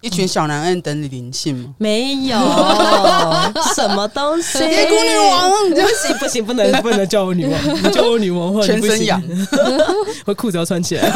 一群小男人等你灵性吗？ 没有什么东西， 蝶谷女王不行，不能叫我女王，你叫我女王的话全身痒， 我裤子要穿起来。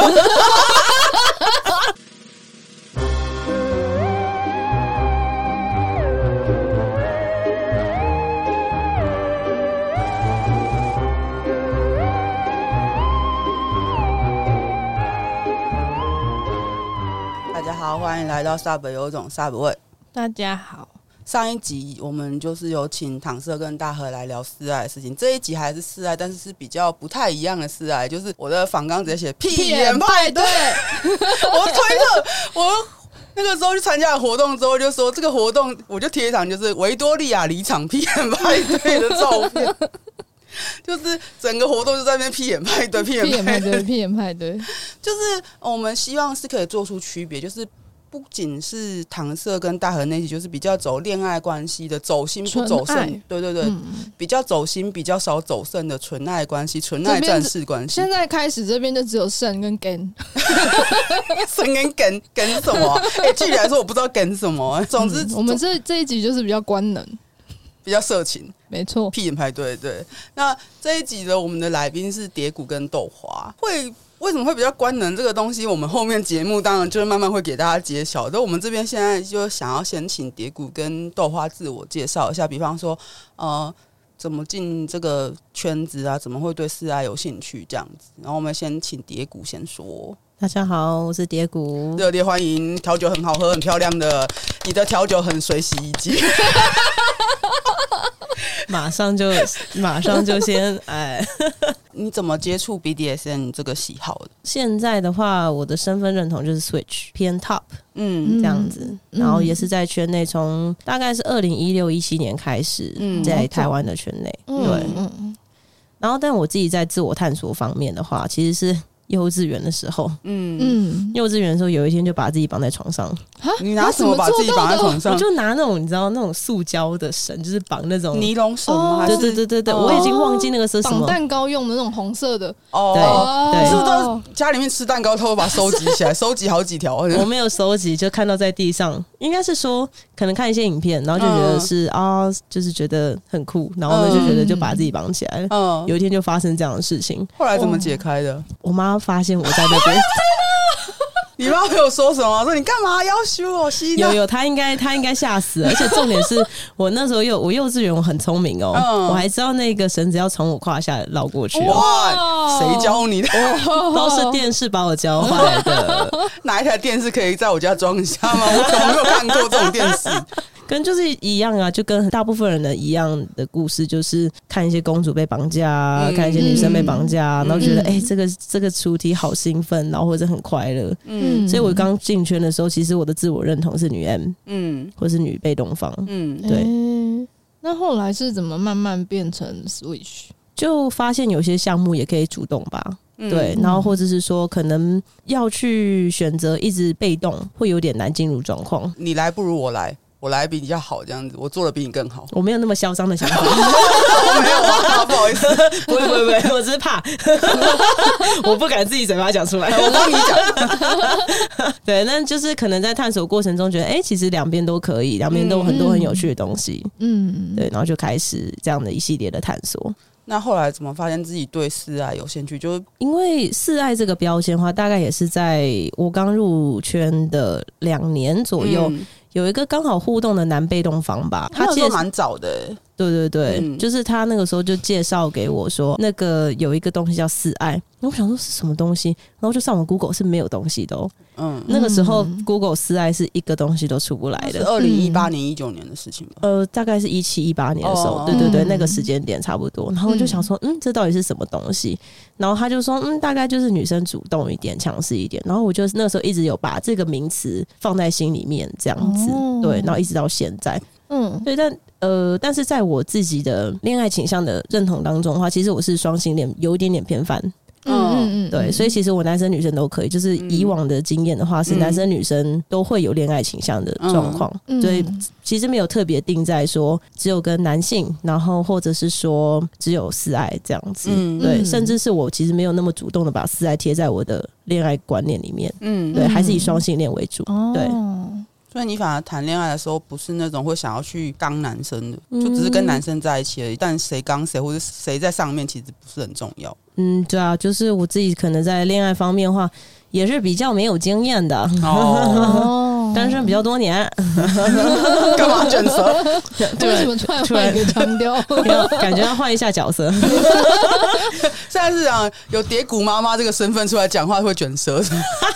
大家好，欢迎来到 Sub 有种 Sub 味。 大家好， 上一集我们就是有请唐色跟大和来聊示爱的事情，这一集还是示爱，但是是比较不太一样的示爱，就是我的访纲直接写屁眼派对。我推特，我那个时候去参加了活动之后，就说这个活动我就贴一场就是维多利亚离场屁眼派对的照片。就是整个活动就在那边屁眼派对，屁眼派对， 屁眼派对， 就是我们希望是可以做出区别，就是不仅是唐色跟大和那集，就是比较走恋爱关系的，走心不走肾，对对对，比较走心，比较少走肾的纯爱关系，纯爱战士关系。 现在开始这边就只有肾跟根， 肾跟根是什么？具体来说我不知道根是什么。总之， 我们这一集就是比较官能。 比较色情， 没错， 屁眼派对。对，那这一集的我们的来宾是蝶谷跟豆花。为什么会比较官能这个东西？我们后面节目当然就是慢慢会给大家揭晓。但我们这边现在就想要先请蝶谷跟豆花自我介绍一下，比方说怎么进这个圈子啊，怎么会对示爱有兴趣这样子。然后我们先请蝶谷先说。 大家好，我是蝶谷， 热烈欢迎！调酒很好喝，很漂亮的，你的调酒很水洗衣机。 马上就先哎， 你怎么接触 BDSM 这个喜好的？ 现在的话，我的身份认同就是 Switch 偏 Top， 这样子，然后也是在圈内，从大概是2016-17年开始，在台湾的圈内，对，然后但我自己在自我探索方面的话，其实是幼稚园的时候，幼稚园的时候有一天就把自己绑在床上。 你拿什么把自己绑在床上？ 我就拿那种你知道那种塑胶的绳，就是绑那种尼龙绳吗？ 对，我已经忘记那个是什么。 绑蛋糕用的那种红色的。 对， 你是不是都家里面吃蛋糕，偷偷把它收集起来，收集好几条？ 我没有收集，就看到在地上，应该是说可能看一些影片，然后就觉得是就是觉得很酷，然后呢就觉得就把自己绑起来。有一天就发生这样的事情。 后来怎么解开的？ 我妈发现我在那边。 你妈没有说什么？说你干嘛要羞我？ 有，她应该吓死了。而且重点是我那时候我幼稚园我很聪明哦，我还知道那个绳子要从我胯下绕过去。 哇，谁教你的？ 都是电视把我教坏来的。 哪一台电视可以在我家装一下吗？我怎么没有看过这种电视？ 跟就是一样啊，就跟大部分人的一样的故事，就是看一些公主被绑架，看一些女生被绑架，然后觉得这个主题好兴奋，然后或者很快乐。所以我刚进圈的时候，其实我的自我认同是女 M，或是女被动方。对。 那后来是怎么慢慢变成 Switch？ 就发现有些项目也可以主动吧。对，然后或者是说可能要去选择一直被动，会有点难进入状况。 你来不如我来。我来比较好，这样子，我做的比你更好。 我没有那么嚣张的想法。 我没有啊，不好意思， 不会，我只是怕，我不敢自己嘴巴讲出来。 我跟你讲， 对，那就是可能在探索过程中觉得，其实两边都可以，两边都有很多很有趣的东西。对，然后就开始这样的一系列的探索。 那后来怎么发现自己对示爱有兴趣？就因为示爱这个标签的话，大概也是在我刚入圈的2年左右。有一个刚好互动的男被动方吧， 他那时候蛮早的。 对，就是他那个时候就介绍给我说，那个有一个东西叫示爱，我想说是什么东西，然后就上网 Google 是没有东西的哦。那个时候 Google 示爱是一个东西都出不来的， 是2018年、19年的事情吧？ 大概是17、18年的时候，对，那个时间点差不多。然后我就想说，这到底是什么东西？然后他就说，大概就是女生主动一点、强势一点。然后我就那时候一直有把这个名词放在心里面，这样子，对，然后一直到现在，对，但是在我自己的恋爱倾向的认同当中的话，其实我是双性恋，有一点点偏泛。对，所以其实我男生女生都可以，就是以往的经验的话，是男生女生都会有恋爱倾向的状况，所以其实没有特别定在说只有跟男性，然后或者是说只有示爱这样子，对，甚至是我其实没有那么主动的把示爱贴在我的恋爱观念里面，对，还是以双性恋为主，对。 所以你反而谈恋爱的时候不是那种会想要去刚男生的，就只是跟男生在一起而已，但谁刚谁或者谁在上面其实不是很重要。 对啊，就是我自己可能在恋爱方面的话也是比较没有经验的单身比较多年干嘛卷舌？ 为什么突然换一个腔调？ 感觉要换一下角色现在是讲有蝶谷妈妈这个身份出来讲话会卷舌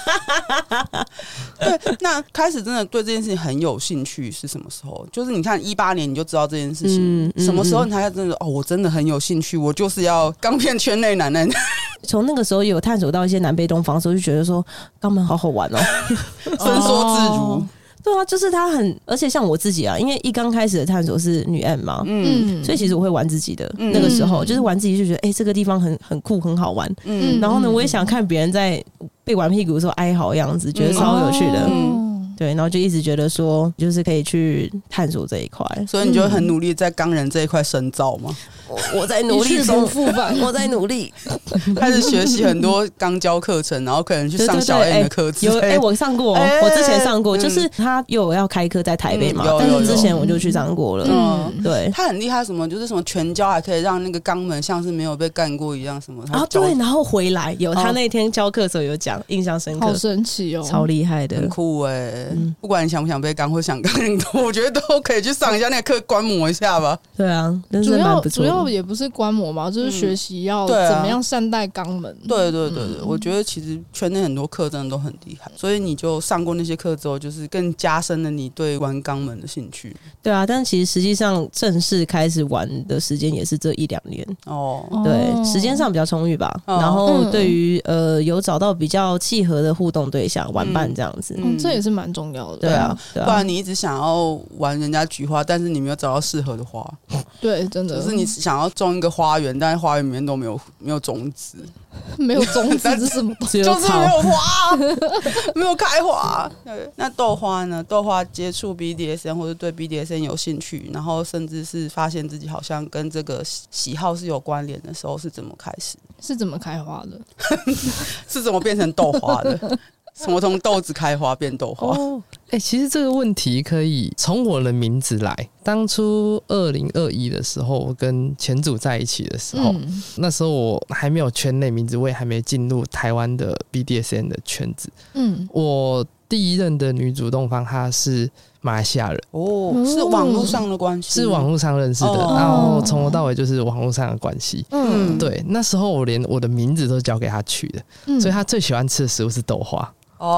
对，那开始真的对这件事情很有兴趣是什么时候？就是你看18年你就知道这件事情，什么时候你才真的我真的很有兴趣，我就是要刚骗圈内男人从那个时候有探索到一些南北东方的时候，就觉得说肛门好好玩伸缩自如对啊，就是他很，而且像我自己啊，因为一刚开始的探索是女 M 嘛，所以其实我会玩自己的，那个时候就是玩自己就觉得这个地方很酷很好玩，然后呢我也想看别人在被玩屁股的时候哀嚎的样子，觉得超有趣的，对，然后就一直觉得说就是可以去探索这一块， 所以你就很努力在肛人这一块深造吗？ 我在努力中复返，我在努力开始学习很多肛交课程，然后可能去上小 M 的课程。 有我上过，我之前上过，就是他有要开课在台北嘛，但是之前我就去上过了。对， 他很厉害，什么就是什么全交还可以让那个肛门像是没有被干过一样什么对，然后回来有他那天教课的时候有讲，印象深刻， 好神奇哦， 超厉害的， 很酷不管你想不想被干或想干人多，我觉得都可以去上一下那个课观摩一下吧。 对啊，真的蛮不错的。 主要也不是观摩嘛，就是学习要怎么样善待肛门。 对，我觉得其实圈内很多课真的都很厉害，所以你就上过那些课之后，就是更加深了你对玩肛门的兴趣。 对啊，但其实实际上正式开始玩的时间也是这1-2年对，时间上比较充裕吧。然后对于有找到比较契合的互动对象玩伴这样子， 这也是蛮重要的。 对啊， 不然你一直想要玩人家菊花，但是你没有找到适合的花。 对，真的就是你想要种一个花园，但是花园里面都没有种子， 没有种子是什么东西？ 就是没有花，没有开花。对，那豆花呢？豆花接触 BDSM 或者对 BDSM 有兴趣，然后甚至是发现自己好像跟这个喜好是有关联的时候，是怎么开始？ 是怎么开花的？ 是怎么变成豆花的？什么从豆子开花变豆花？ 其实这个问题可以从我的名字来。当初2021的时候，我跟前组在一起的时候，那时候我还没有圈内名字，我也还没进入台湾的 BDSM 的圈子。我第一任的女主动方她是马来西亚人是网络上的关系， 是网络上认识的，然后从头到尾就是网络上的关系。对，那时候我连我的名字都交给她取的，所以她最喜欢吃的食物是豆花。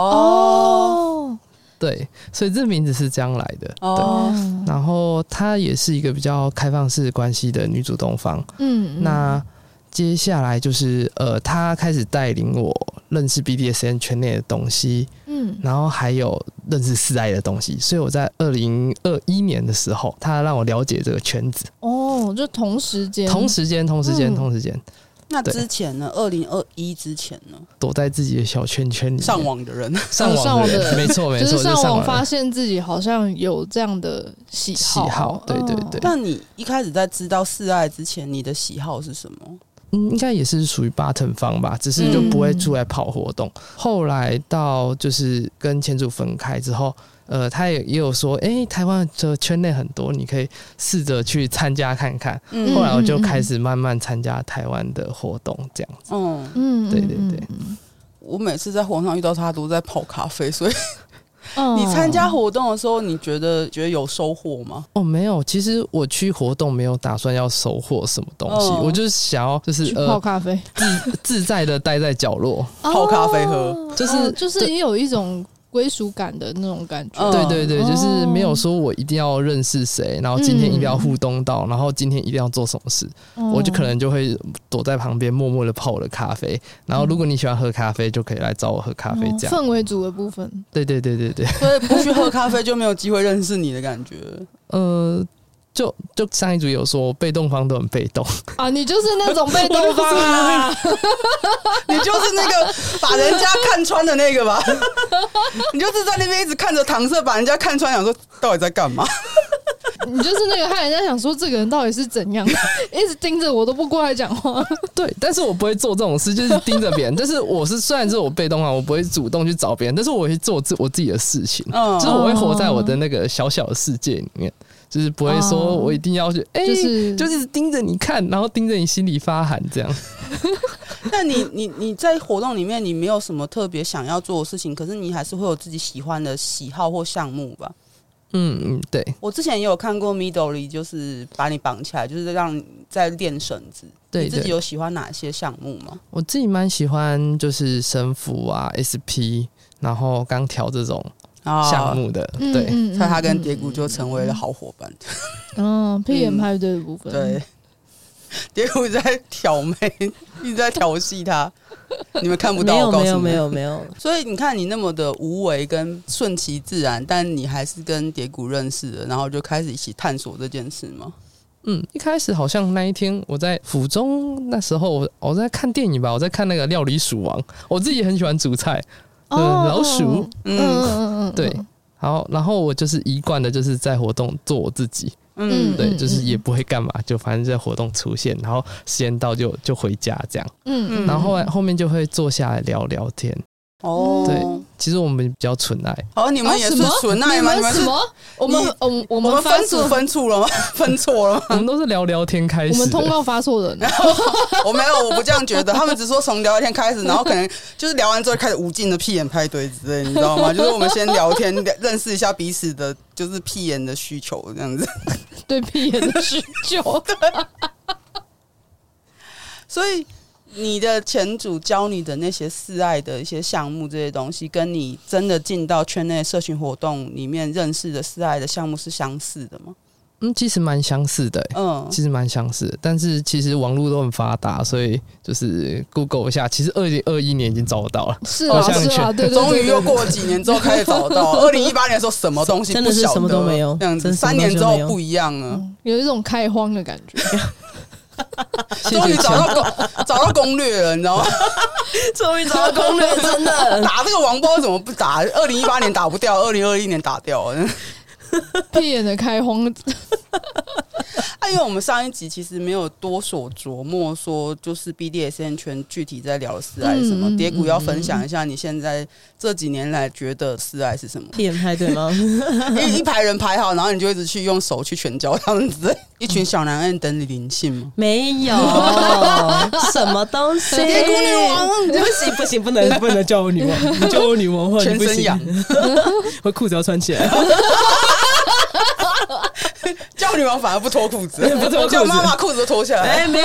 对，所以这名字是这样来的。对，然后她也是一个比较开放式关系的女主动方。那接下来就是她开始带领我认识 BDSM 圈内的东西，然后还有认识4爱的东西，所以我在2021年的时候，她让我了解这个圈子。 就同时间。 那之前呢？2021之前呢？ 躲在自己的小圈圈里， 上网的人， 上网的人，没错， 就是上网发现自己好像有这样的喜好， 对。 那你一开始在知道4爱之前，你的喜好是什么？ 应该也是属于bottom方吧，只是就不会出来跑活动。后来到就是跟前主分开之后，他也有说，台湾的圈内很多，你可以试着去参加看看。后来我就开始慢慢参加台湾的活动，这样子。对。 我每次在活动上遇到他，都在泡咖啡，所以。你参加活动的时候，你觉得有收获吗？ 没有，其实我去活动没有打算要收获什么东西，我就是想要就是泡咖啡， 自在的待在角落泡咖啡喝， 就是也有一种归属感的那种感觉。 对，就是没有说我一定要认识谁，然后今天一定要互动到，然后今天一定要做什么事，我就可能就会躲在旁边默默的泡我的咖啡，然后如果你喜欢喝咖啡，就可以来找我喝咖啡，这样氛围组的部分。 对， 所以不去喝咖啡就没有机会认识你的感觉。 就上一组有说被动方都很被动啊，你就是那种被动方啊， 你就是那个把人家看穿的那个吧，你就是在那边一直看着搪塞，把人家看穿，想说到底在干嘛？ 你就是那个害人家想说这个人到底是怎样，一直盯着我都不过来讲话。 对，但是我不会做这种事，就是盯着别人。但是虽然是我被动啊，我不会主动去找别人，但是我会做我自己的事情，就是我会活在我的那个小小的世界里面。就是不会说我一定要去，就是盯着你看，然后盯着你心里发寒这样。 那你在活动里面，你没有什么特别想要做的事情，可是你还是会有自己喜欢的喜好或项目吧？ 对。 我之前也有看过 Midori， 就是把你绑起来，就是让你在练绳子。 对， 你自己有喜欢哪些项目吗？ 我自己蛮喜欢就是绳符啊、SP， 然后钢条这种项目的，对， 所以他跟蝶谷就成为了好伙伴。 屁眼派对的部分， 对，蝶谷在挑眉，一直在调戏他，你们看不到， 没有。 所以你看，你那么的无为跟顺其自然，但你还是跟蝶谷认识了，然后就开始一起探索这件事吗？ 一开始好像那一天我在府中，那时候我在看电影吧，我在看那个《料理鼠王》，我自己很喜欢煮菜。老鼠，对，然后我就是一贯的，就是在活动做我自己，对，就是也不会干嘛，就反正在活动出现，然后时间到就回家这样，然后后面就会坐下来聊聊天。对，其实我们比较纯爱。 你们也是纯爱吗？你们什么？我们分组分错了吗？分错了吗？ 我们都是聊聊天开始的。 我们通告发错人。 我没有，我不这样觉得。他们只说从聊天开始，然后可能就是聊完之后开始无尽的屁眼派对之类，你知道吗？就是我们先聊天，认识一下彼此的，就是屁眼的需求这样子。 对屁眼的需求， 对。所以。你的前主教你的那些示爱的一些项目，这些东西，跟你真的进到圈内社群活动里面认识的示爱的项目是相似的吗？ 其实蛮相似的，其实蛮相似的。但是其实网络都很发达，所以就是 Google 一下，其实2021年已经找得到了。 是啊，对， 终于又过了几年之后开始找得到。2018年的时候什么东西不晓得， 真的是什么都没有， 这样子3年之后不一样了， 有一种开荒的感觉。 终于找到攻略了，你知道吗？ 终于找到攻略，真的打这个王包怎么不打？2018年打不掉，2021年打掉了。 屁眼的开荒。 因为我们上一集其实没有多所琢磨，说就是 BDSM 圈具体在聊示爱什么。蝶谷要分享一下你现在这几年来觉得示爱是什么？ 屁眼派对吗？ 一排人排好，然后你就一直去用手去拳交他们，一群小男人等你临幸吗？ 没有，什么东西？ 蝶谷女王， 不行，不能叫我女王，你叫我女王或者全身痒， 我裤子要穿起来。 叫女王反而不脱裤子，叫妈妈裤子都脱下来。 没有，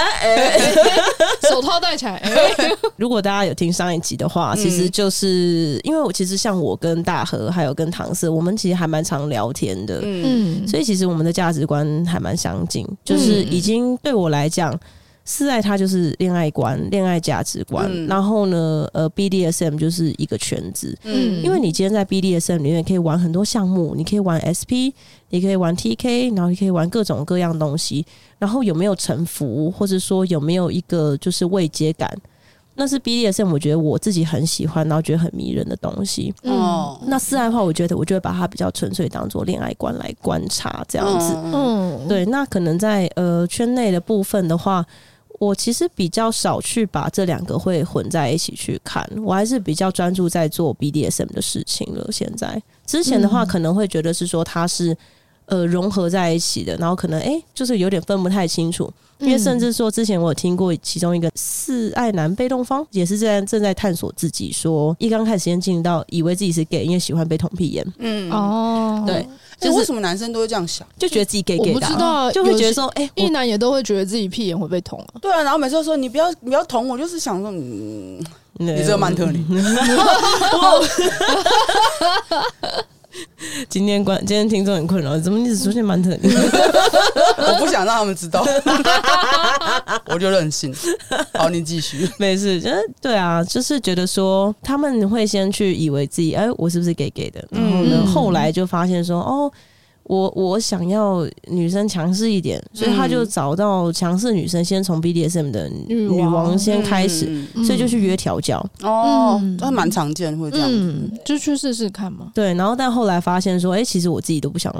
手套戴起来。 如果大家有听上一集的话，其实就是因为其实像我跟大和还有跟唐色，我们其实还蛮常聊天的，所以其实我们的价值观还蛮相近，就是已经对我来讲。示爱它就是恋爱观、恋爱价值观，然后呢，BDSM 就是一个圈子。因为你今天在 BDSM 里面可以玩很多项目，你可以玩 SP， 你可以玩 TK， 然后你可以玩各种各样东西。然后有没有臣服，或者说有没有一个就是位阶感，那是 BDSM 我觉得我自己很喜欢，然后觉得很迷人的东西。那示爱的话，我觉得我就会把它比较纯粹当做恋爱观来观察这样子。对，那可能在圈内的部分的话。我其实比较少去把这两个会混在一起去看，我还是比较专注在做 BDSM 的事情了。现在之前的话可能会觉得是说它是融合在一起的，然后可能就是有点分不太清楚，因为甚至说之前我有听过其中一个示爱男被动方也是正在探索自己，说一刚开始先进入到以为自己是 gay， 因为喜欢被捅屁眼。对。 就是为什么男生都会这样想， 就觉得自己 gay 的、 我不知道， 就会觉得说， 异男也都会觉得自己屁眼会被捅啊。 对啊，然后每次都说你不要捅我，就是想说，你这个曼特林。 今天听众很困扰，怎么一直出现曼特林？ 我不想让他们知道，我就任性。好，你继续。 没事，对啊，就是觉得说他们会先去以为自己，我是不是 gay 的？然后呢，后来就发现说，我想要女生强势一点，所以他就找到强势女生，先从 BDSM 的女王先开始，所以就去约调教。 那蛮常见，会这样子， 就去试试看嘛。 对，然后但后来发现说，其实我自己都不想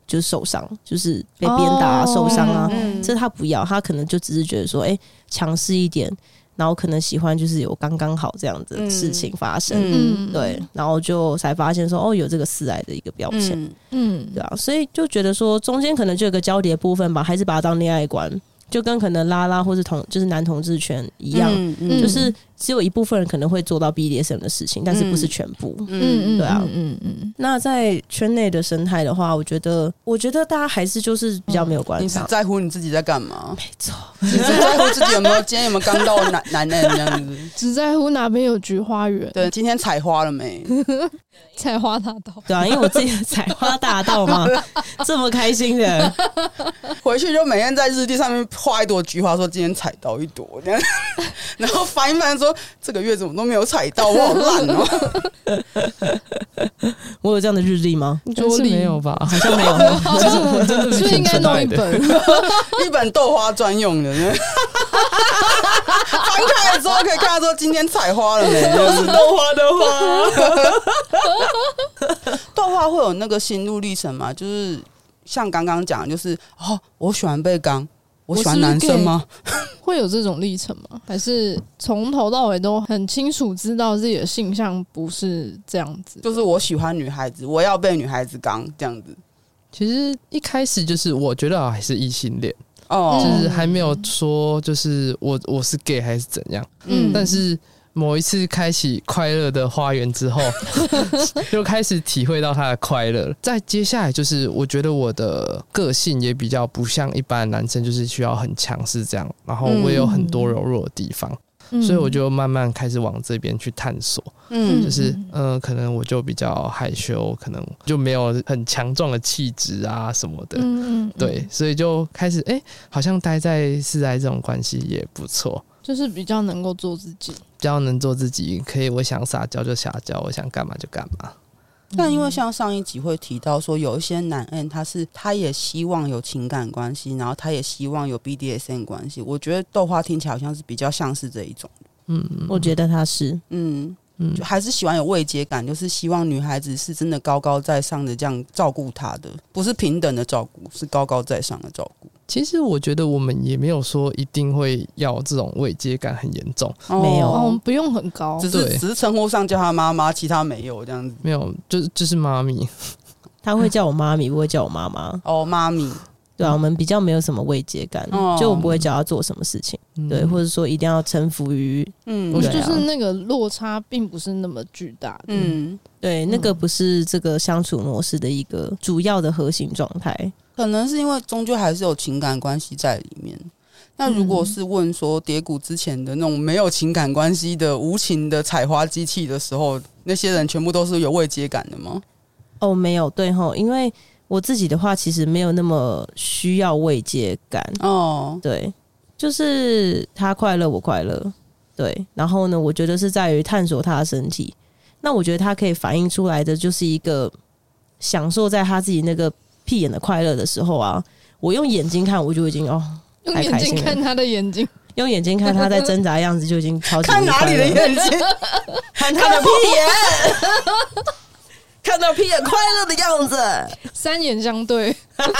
就是受伤，就是被鞭打啊、受伤啊，这他不要，他可能就只是觉得说，强势一点，然后可能喜欢就是有刚刚好这样子的事情发生，对，然后就才发现说，有这个4癌的一个标签，对啊，所以就觉得说中间可能就有个交叠部分吧，还是把它当恋爱观。就跟可能拉拉或是就是男同志圈一样，就是只有一部分人可能会做到 BDSM 的事情，但是不是全部。对啊。那在圈内的生态的话，我觉得大家还是就是比较没有观察。 你只在乎你自己在干嘛？ 没错， 你只在乎自己今天有没有刚到男人这样子， 只在乎哪边有菊花园。 对，今天采花了没？ 采花大道。 对啊，因为我自己的采花大道嘛，这么开心的， 回去就每天在日历上面画一朵菊花，说今天采到一朵这样，然后翻一翻说这个月怎么都没有采到，我好烂哦。 我有这样的日历吗？ 是没有吧？ 好像没有。 就是我真的是不是应该弄一本一本豆花专用的？翻开的时候可以看到说今天采花了没？ 都是豆花的花。 豆花会有那个心路历程吗？就是像刚刚讲，就是我喜欢被刚，我喜欢男生吗？ 会有这种历程吗？还是从头到尾都很清楚知道自己的性向不是这样子？ 就是我喜欢女孩子，我要被女孩子刚这样子。 其实一开始就是我觉得还是异性恋，就是还没有说就是我是 gay 还是怎样，但是某一次开启快乐的花园之后就开始体会到他的快乐。再接下来就是我觉得我的个性也比较不像一般的男生，就是需要很强势这样，然后我也有很多柔弱的地方，所以我就慢慢开始往这边去探索。就是可能我就比较害羞，可能就没有很强壮的气质啊什么的，对，所以就开始好像待在4癌这种关系也不错， 就是比较能够做自己， 比较能做自己，可以我想撒娇就撒娇，我想干嘛就干嘛。 但因为像上一集会提到说，有一些男人他也希望有情感关系，然后他也希望有 BDSM 关系。我觉得豆花听起来好像是比较像是这一种。 我觉得他是， 就还是喜欢有慰藉感，就是希望女孩子是真的高高在上的这样照顾她的，不是平等的照顾，是高高在上的照顾。 其实我觉得我们也没有说一定会要这种慰藉感很严重， 没有， 不用很高， 只是称呼上叫她妈妈，其他没有这样子。 没有，就是妈咪， 他会叫我妈咪，不会叫我妈妈。 妈咪。 对啊，我们比较没有什么慰藉感，就我不会叫他做什么事情，对，或者说一定要臣服于， 就是那个落差并不是那么巨大的， 对，那个不是这个相处模式的一个主要的核心状态， 可能是因为终究还是有情感关系在里面。那如果是问说蝶谷之前的那种没有情感关系的无情的采花机器的时候，那些人全部都是有慰藉感的吗？ 没有，对齁，因为我自己的话，其实没有那么需要慰藉感对，就是他快乐，我快乐，对。然后呢，我觉得是在于探索他的身体。那我觉得他可以反映出来的，就是一个享受在他自己那个屁眼的快乐的时候啊。我用眼睛看，我就已经用眼睛看他的眼睛， 用眼睛看他在挣扎的样子，就已经超级看哪里的眼睛？ 看他的屁眼。看到屁眼快乐的样子 ，3眼相对，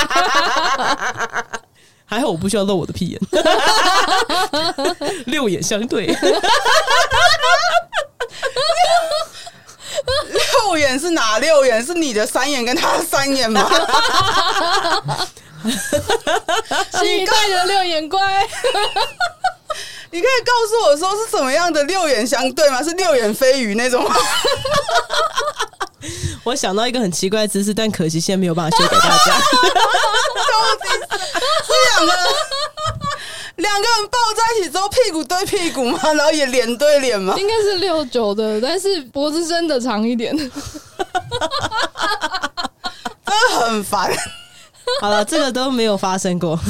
还好我不需要露我的屁眼，6眼相对 6眼是哪6眼？是你的3眼跟他的3眼吗？ 期待的6眼乖。 你可以告诉我说是什么样的6眼相对吗？是6眼飞鱼那种吗？ 我想到一个很奇怪的姿势，但可惜现在没有办法秀给大家。 到底是两个人抱在一起之后屁股对屁股吗？然后也脸对脸吗？ 应该是6-9的，但是脖子真的长一点。真的很烦。 好了，这个都没有发生过。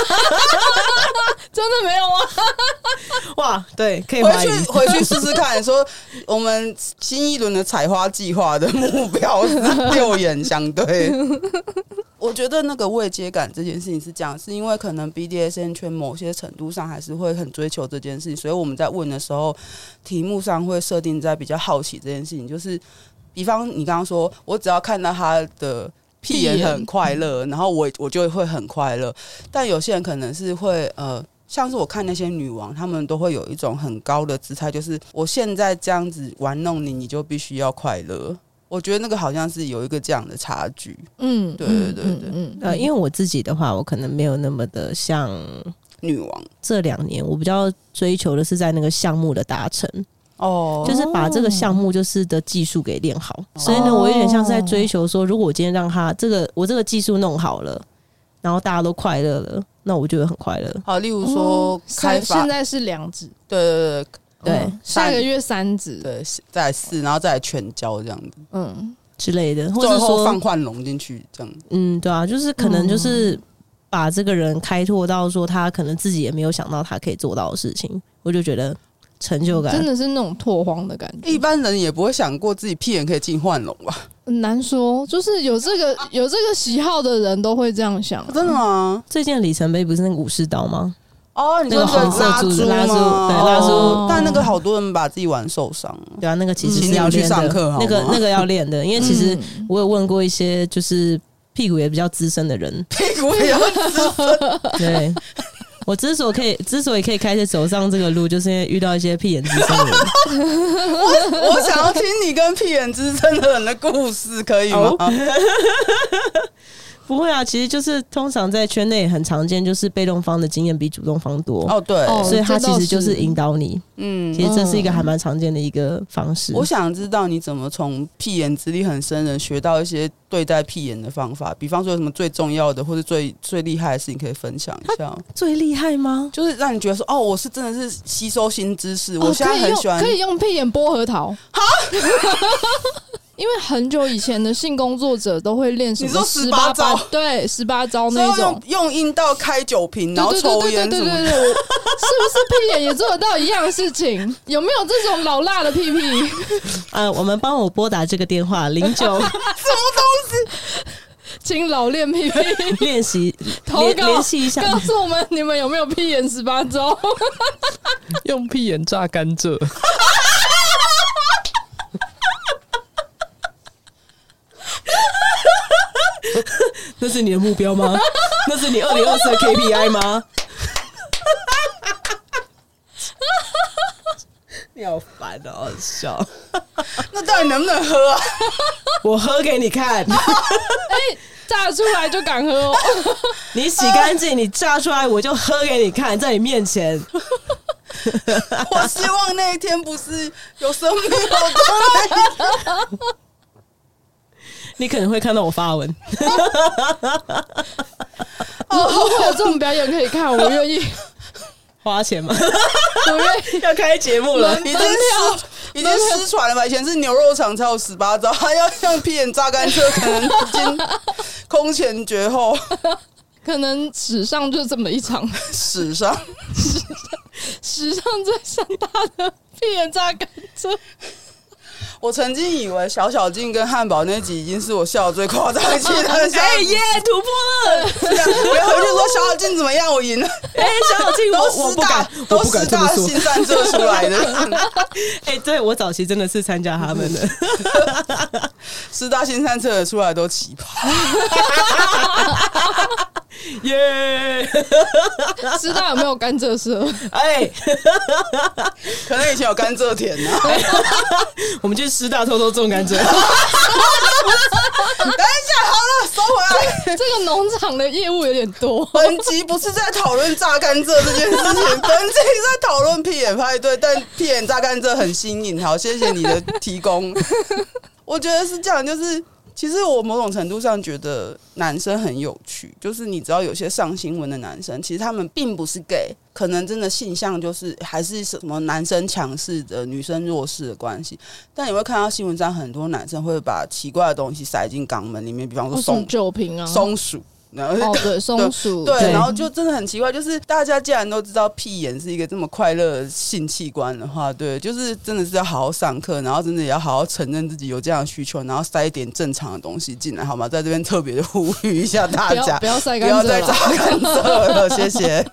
真的没有吗？ 哇，对，可以怀疑回去试试看。说我们新一轮的采花计划的目标是6眼相对。我觉得那个慰藉感这件事情是这样，是因为可能 BDSM 圈某些程度上还是会很追求这件事情，所以我们在问的时候，题目上会设定在比较好奇这件事情，就是比方你刚刚说，我只要看到他的屁眼很快乐，然后我就会很快乐。但有些人可能是会像是我看那些女王，她们都会有一种很高的姿态，就是我现在这样子玩弄你，你就必须要快乐。我觉得那个好像是有一个这样的差距。对， 因为我自己的话，我可能没有那么的像女王。 这2年我比较追求的是在那个项目的达成。就是把这个项目就是的技术给练好，所以呢，我有点像是在追求说，如果我今天让他我这个技术弄好了，然后大家都快乐了，那我就会很快乐。 好，例如说开发， 现在是2指， 对， 下个月3指， 对，再来4，然后再来全交这样子， 之类的，或者说放幻龙进去这样。 对啊，就是可能就是把这个人开拓到说他可能自己也没有想到他可以做到的事情，我就觉得成就感真的是那种拓荒的感觉。 一般人也不会想过自己屁眼可以进幻龙吧？ 很难说，就是有这个喜好的人都会这样想。 真的吗？ 最近的里程碑不是那个武士刀吗？ 你说那个拉珠吗？ 对，拉珠。 但那个好多人把自己玩受伤。 对啊，那个其实是要练的， 上课那个要练的，因为其实我有问过一些就是屁股也比较资深的人， 屁股也要资深。 对。我之所以可以开始走上这个路，就是因为遇到一些屁眼资深的人。 我想要听你跟屁眼资深的人的故事，可以吗？ 不会啊，其实就是通常在圈内很常见，就是被动方的经验比主动方多。 对， 所以他其实就是引导你。其实这是一个还蛮常见的一个方式。 我想知道你怎么从屁眼资历很深的人学到一些对待屁眼的方法，比方说有什么最重要的或者最厉害的事情可以分享一下。 最厉害吗？ 就是让你觉得说，我是真的是吸收新知识。我现在很喜欢可以用屁眼剥核桃。因为很久以前的性工作者都会练什么18招，对，18招那种， 用阴道开酒瓶，然后抽烟什么的。 是不是屁眼也做得到一样的事情？有没有这种老辣的屁屁？ 我们帮我拨打这个电话09什么东西？ 请老练屁屁练习联系一下， 告诉我们你们有没有屁眼18招？ 用屁眼榨甘蔗。 那是你的目标吗？那是你2024的 KPI 吗？你好烦哦，好笑。 那到底能不能喝啊？ 我喝给你看。 榨出来就敢喝哦。 你洗干净，你榨出来我就喝给你看，在你面前。 我希望那一天不是有生命有动力。 你可能会看到我发文。 如果有这种表演可以看，我愿意花钱吗？ 我愿意。 要开节目了， 已经失传了吧？以前是牛肉场才有18招，他要像屁眼榨甘蔗，可能已经空前绝后。 可能史上就这么一场， 史上最盛大的屁眼榨甘蔗。 我曾经以为小小静跟汉堡那集已经是我笑的最夸张的一集了。 耶，突破了！ 然后我就说小小静怎么样？我赢了。 小小静都师大新三社出来的。 对，我早期真的是参加他们的。 师大新三社出来都奇葩。 耶！ 师大有没有甘蔗社？ 可能以前有甘蔗田呢。 我们去师大偷偷种甘蔗。等一下，好了，收回来。 这个农场的业务有点多。 本集不是在讨论榨甘蔗这件事情，本集在讨论屁眼派对，但屁眼榨甘蔗很新颖。好，谢谢你的提供。我觉得是这样，就是其实我某种程度上觉得男生很有趣，就是你知道有些上新闻的男生，其实他们并不是 gay， 可能真的性向就是还是什么男生强势的女生弱势的关系，但你会看到新闻上很多男生会把奇怪的东西塞进肛门里面，比方说酒瓶啊、 松鼠。 对，松鼠对，然后就真的很奇怪，就是大家既然都知道屁眼是一个这么快乐的性器官的话，对，就是真的是要好好上课，然后真的也要好好承认自己有这样的需求，然后塞一点正常的东西进来，好吗？在这边特别的呼吁一下大家， 不要塞甘蔗， 不要再榨甘蔗了，谢谢。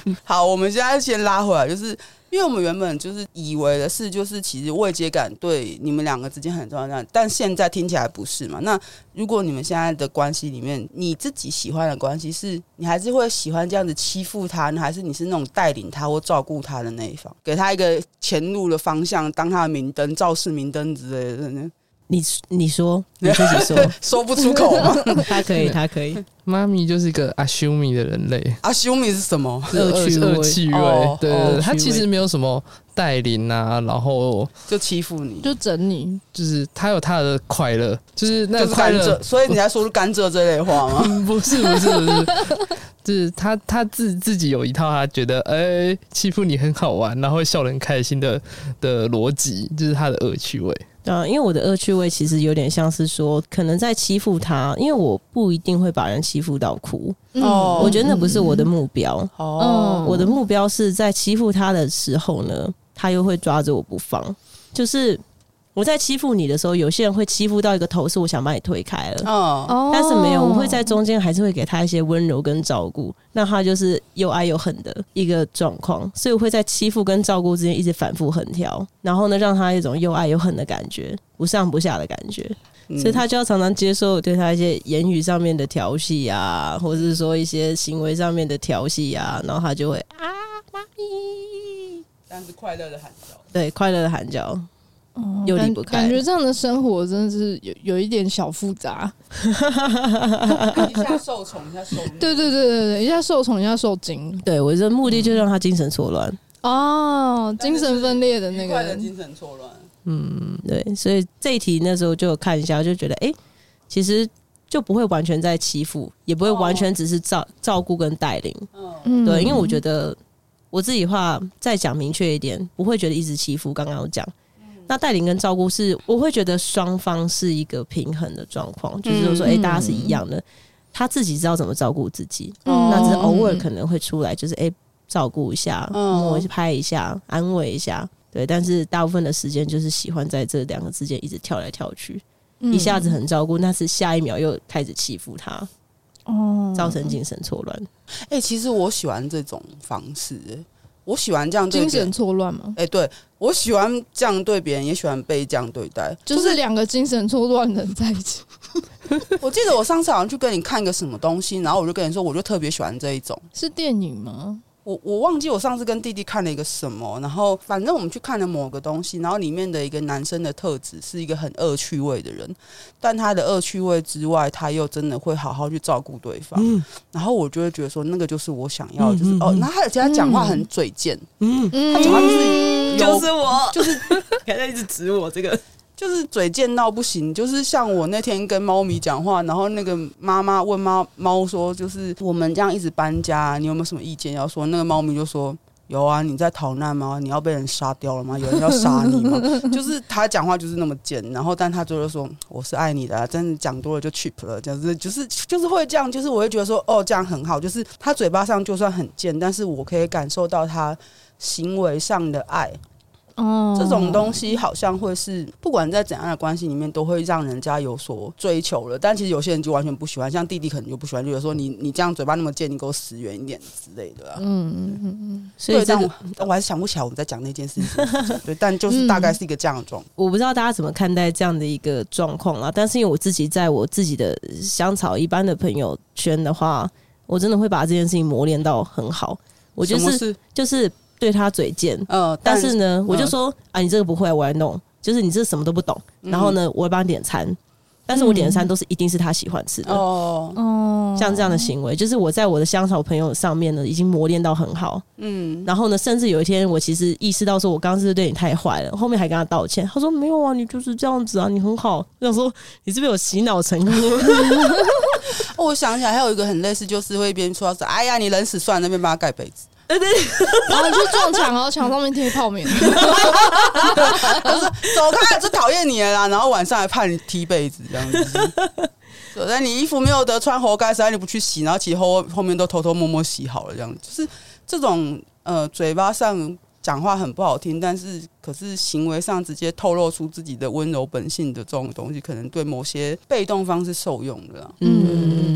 好，我们现在先拉回来，就是因为我们原本就是以为的是，就是其实位阶感对你们两个之间很重要，但现在听起来不是嘛？那如果你们现在的关系里面，你自己喜欢的关系是，你还是会喜欢这样子欺负他呢，还是你是那种带领他或照顾他的那一方，给他一个前路的方向，当他的明灯、肇事明灯之类的呢？ 你说，你自己说， 说不出口吗？ 他可以，他可以。 妈咪就是一个阿修米的人类。 阿修米是什么？ 恶趣味。对对对，他其实没有什么带领啊，然后就欺负你， 就整你， 就是他有他的快乐，就是那个快乐。 所以你在说是甘蔗这类话吗？ 不是，就是他自己有一套他觉得欺负你很好玩，然后会笑得很开心的逻辑，就是他的恶趣味。 因为我的恶趣味其实有点像是说，可能在欺负他，因为我不一定会把人欺负到哭。我觉得那不是我的目标。我的目标是在欺负他的时候呢，他又会抓着我不放。就是我在欺负你的时候，有些人会欺负到一个头，是我想把你推开了。但是没有，我会在中间还是会给他一些温柔跟照顾，那他就是又爱又恨的一个状况，所以我会在欺负跟照顾之间一直反复横跳，然后呢，让他一种又爱又恨的感觉，不上不下的感觉。所以他就要常常接受我对他一些言语上面的调戏啊，或者是说一些行为上面的调戏啊，然后他就会妈咪， 但是快乐的喊叫， 对，快乐的喊叫。又离不开， 感觉这样的生活真的是有一点小复杂。 一下受宠，一下受虐。 对，一下受宠，一下受惊。 对，我的目的就是让他精神错乱。 精神分裂的那个， 快的精神错乱。 对，所以这一题那时候就有看一下，就觉得其实就不会完全在欺负，也不会完全只是照顾跟带领。对，因为我觉得我自己话再讲明确一点，不会觉得一直欺负。刚刚有讲。那带领跟照顾是，我会觉得双方是一个平衡的状况，就是说，大家是一样的，他自己知道怎么照顾自己，那只是偶尔可能会出来，就是照顾一下，摸拍一下，安慰一下，对。但是大部分的时间就是喜欢在这两个之间一直跳来跳去，一下子很照顾，但是下一秒又开始欺负他，造成精神错乱。 其实我喜欢这种方式。我喜欢这样对精神错乱吗？ 对，我喜欢这样对别人，也喜欢被这样对待， 就是两个精神错乱的人在一起。 我记得我上次好像去跟你看一个什么东西，然后我就跟你说，我就特别喜欢这一种。 是电影吗？ 我忘记我上次跟弟弟看了一个什么，然后反正我们去看了某个东西，然后里面的一个男生的特质是一个很恶趣味的人，但他的恶趣味之外，他又真的会好好去照顾对方。然后我就会觉得说，那个就是我想要的，就是然后而且他讲话很嘴贱，他讲话就是我， 就是还在一直指我这个。 就是嘴贱到不行，就是像我那天跟猫咪讲话，然后那个妈妈问猫说，就是我们这样一直搬家，你有没有什么意见要说？那个猫咪就说有啊，你在逃难吗？你要被人杀掉了吗？有人要杀你吗？就是他讲话就是那么贱，然后但他就说我是爱你的啊，真的讲多了就 cheap 了，就是会这样，就是我会觉得说这样很好，就是他嘴巴上就算很贱，但是我可以感受到他行为上的爱。这种东西好像会是不管在怎样的关系里面都会让人家有所追求了，但其实有些人就完全不喜欢，像弟弟可能就不喜欢，就有说你这样嘴巴那么贱，你给我死远一点之类的啊。 所以但我还是想不起来我们在讲那件事情。对，但就是大概是一个这样的状况。 我不知道大家怎么看待这样的一个状况啦，但是因为我自己在我自己的香草一般的朋友圈的话，我真的会把这件事情磨练到很好。我就是对他嘴贱，但是呢，我就说你这个不会，我来弄，就是你这什么都不懂，然后呢，我会帮你点餐，但是我点的餐都是一定是他喜欢吃的，像这样的行为，就是我在我的香草朋友上面呢，已经磨练到很好，然后呢，甚至有一天我其实意识到说，我刚刚是不是对你太坏了，后面还跟他道歉，他说没有啊，你就是这样子啊，你很好，我想说你是不是有洗脑成功？ 我想起来还有一个很类似，就是会一边说哎呀你冷死算了，那边帮他盖被子。 对， 然后你去撞墙，然后墙上面贴泡面， 他说走开，就讨厌你了啦。然后晚上还怕你踢被子这样子，但你衣服没有得穿，活该，实在你不去洗，然后其实后面都偷偷摸摸洗好了，这样就是这种嘴巴上讲话很不好听，但是可是行为上直接透露出自己的温柔本性的这种东西，可能对某些被动方是受用的啦。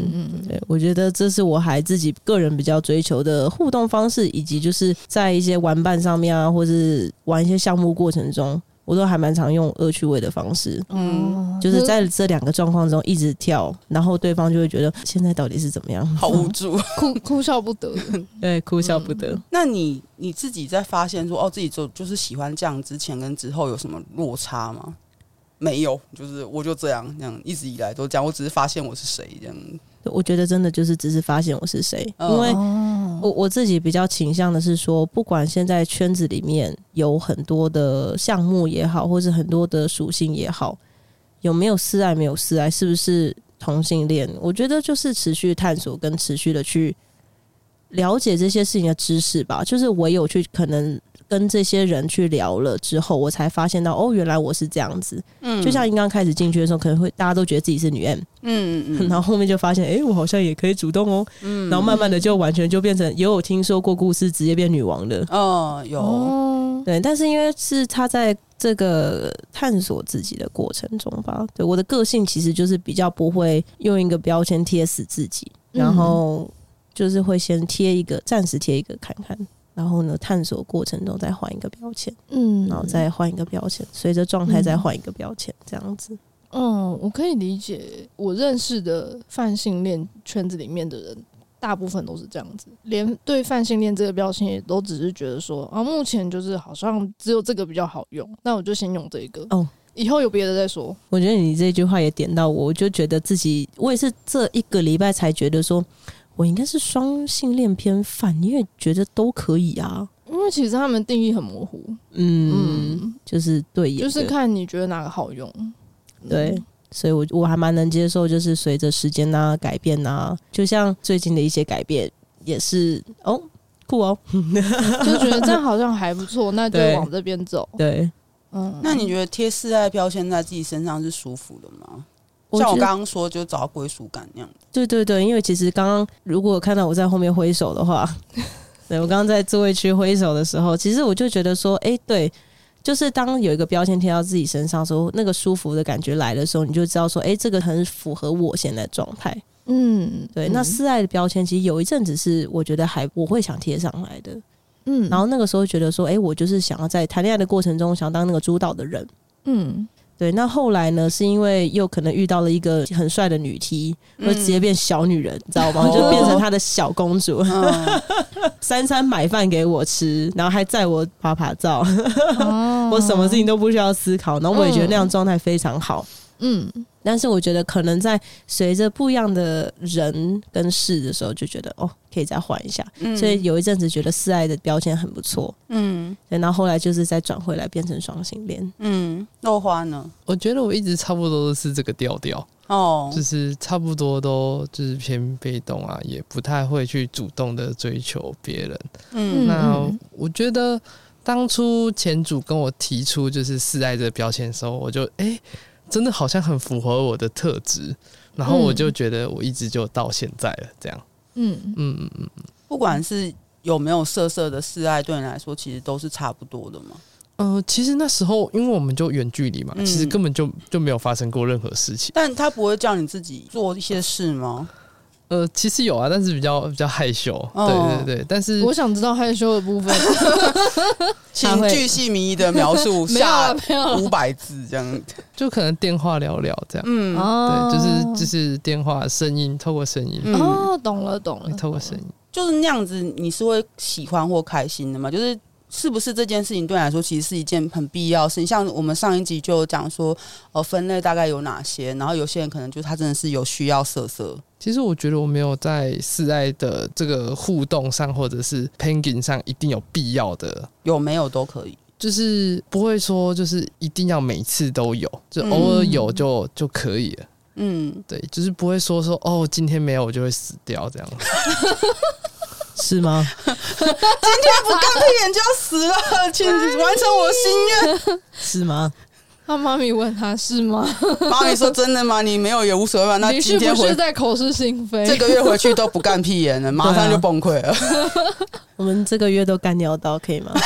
对，我觉得这是我还自己个人比较追求的互动方式，以及就是在一些玩伴上面啊，或是玩一些项目过程中，我都还蛮常用恶趣味的方式，就是在这2个状况中一直跳，然后对方就会觉得现在到底是怎么样， 好无助， 哭笑不得。 对，哭笑不得。 那你自己在发现说自己就是喜欢这样之前跟之后有什么落差吗？没有，就是我就这样一直以来都这样，我只是发现我是谁这样。 我觉得真的就是只是发现我是谁，因为我自己比较倾向的是说，不管现在圈子里面有很多的项目也好，或是很多的属性也好，有没有示爱没有示爱，是不是同性恋，我觉得就是持续探索跟持续的去了解这些事情的知识吧。就是唯有去可能跟这些人去聊了之后，我才发现到原来我是这样子。就像你刚开始进去的时候，可能会大家都觉得自己是女 M，然后后面就发现我好像也可以主动哦，然后慢慢的就完全就变成，也有听说过故事直接变女王的有对，但是因为是他在这个探索自己的过程中吧，对，我的个性其实就是比较不会用一个标签贴死自己，然后就是会先暂时贴一个看看，然后呢，探索过程中再换一个标签，然后再换一个标签，随着状态再换一个标签，这样子。 我可以理解，我认识的泛性恋圈子里面的人，大部分都是这样子，连对泛性恋这个标签也都只是觉得说目前就是好像只有这个比较好用，那我就先用这个以后有别的再说。 我觉得你这句话也点到我就觉得自己，我也是这1个礼拜才觉得说我应该是双性恋偏泛，因为觉得都可以啊， 因为其实他们定义很模糊， 就是对， 就是看你觉得哪个好用， 对，所以我还蛮能接受，就是随着时间啊改变啊，就像最近的一些改变也是酷就觉得这样好像还不错，那就往这边走。 对， 那你觉得贴示爱标签在自己身上是舒服的吗？像我刚刚说，就找到归属感那样。 对对对，因为其实刚刚如果看到我在后面挥手的话，对，我刚刚在座位区挥手的时候，其实我就觉得说，对，就是当有一个标签贴到自己身上的时候，那个舒服的感觉来的时候，你就知道说，这个很符合我现在的状态。对。那示爱的标签其实有一阵子是我觉得我会想贴上来的，然后那个时候觉得说，我就是想要在谈恋爱的过程中想当那个主导的人，对。那后来呢，是因为又可能遇到了一个很帅的女 T， 会直接变小女人，你知道吗？就变成她的小公主，三餐买饭给我吃，然后还载我爬爬照，我什么事情都不需要思考，然后我也觉得那样状态非常好。但是我觉得可能在随着不一样的人跟事的时候，就觉得可以再换一下，所以有一阵子觉得示爱的标签很不错，对，然后后来就是再转回来变成双性恋。 豆花呢？ 我觉得我一直差不多都是这个调调，就是差不多都就是偏被动啊，也不太会去主动的追求别人。那我觉得当初前主跟我提出就是示爱这个标签的时候，我就真的好像很符合我的特质，然后我就觉得我一直就到现在了这样。 不管是有没有色色的示爱，对你来说其实都是差不多的吗？ 其实那时候因为我们就远距离嘛，其实根本就没有发生过任何事情。 但他不会叫你自己做一些事吗？ 其实有啊，但是比较害羞。对对对，但是我想知道害羞的部分， 请巨细靡遗的描述下500字这样， 就可能电话聊聊这样。对，就是电话声音，透过声音。 懂了， 透过声音， 就是那样子，你是会喜欢或开心的吗？是不是这件事情对你来说其实是一件很必要的事情？像我们上一集就有讲说，分类大概有哪些，然后有些人可能就他真的是有需要色色。 其实我觉得我没有在示爱的这个互动上，或者是 panging 上一定有必要的， 有没有都可以， 就是不会说就是一定要每次都有，就偶尔有就可以了。对，就是不会说今天没有我就会死掉这样。 是吗？ 今天不干屁眼就要死了，请完成我的心愿。 是吗？ 他妈咪问他是吗？ 妈咪说真的吗？你没有也无所谓吧？那今天你是不是在口是心非？ 这个月回去都不干屁眼了，马上就崩溃了。 我们这个月都干尿道，可以吗？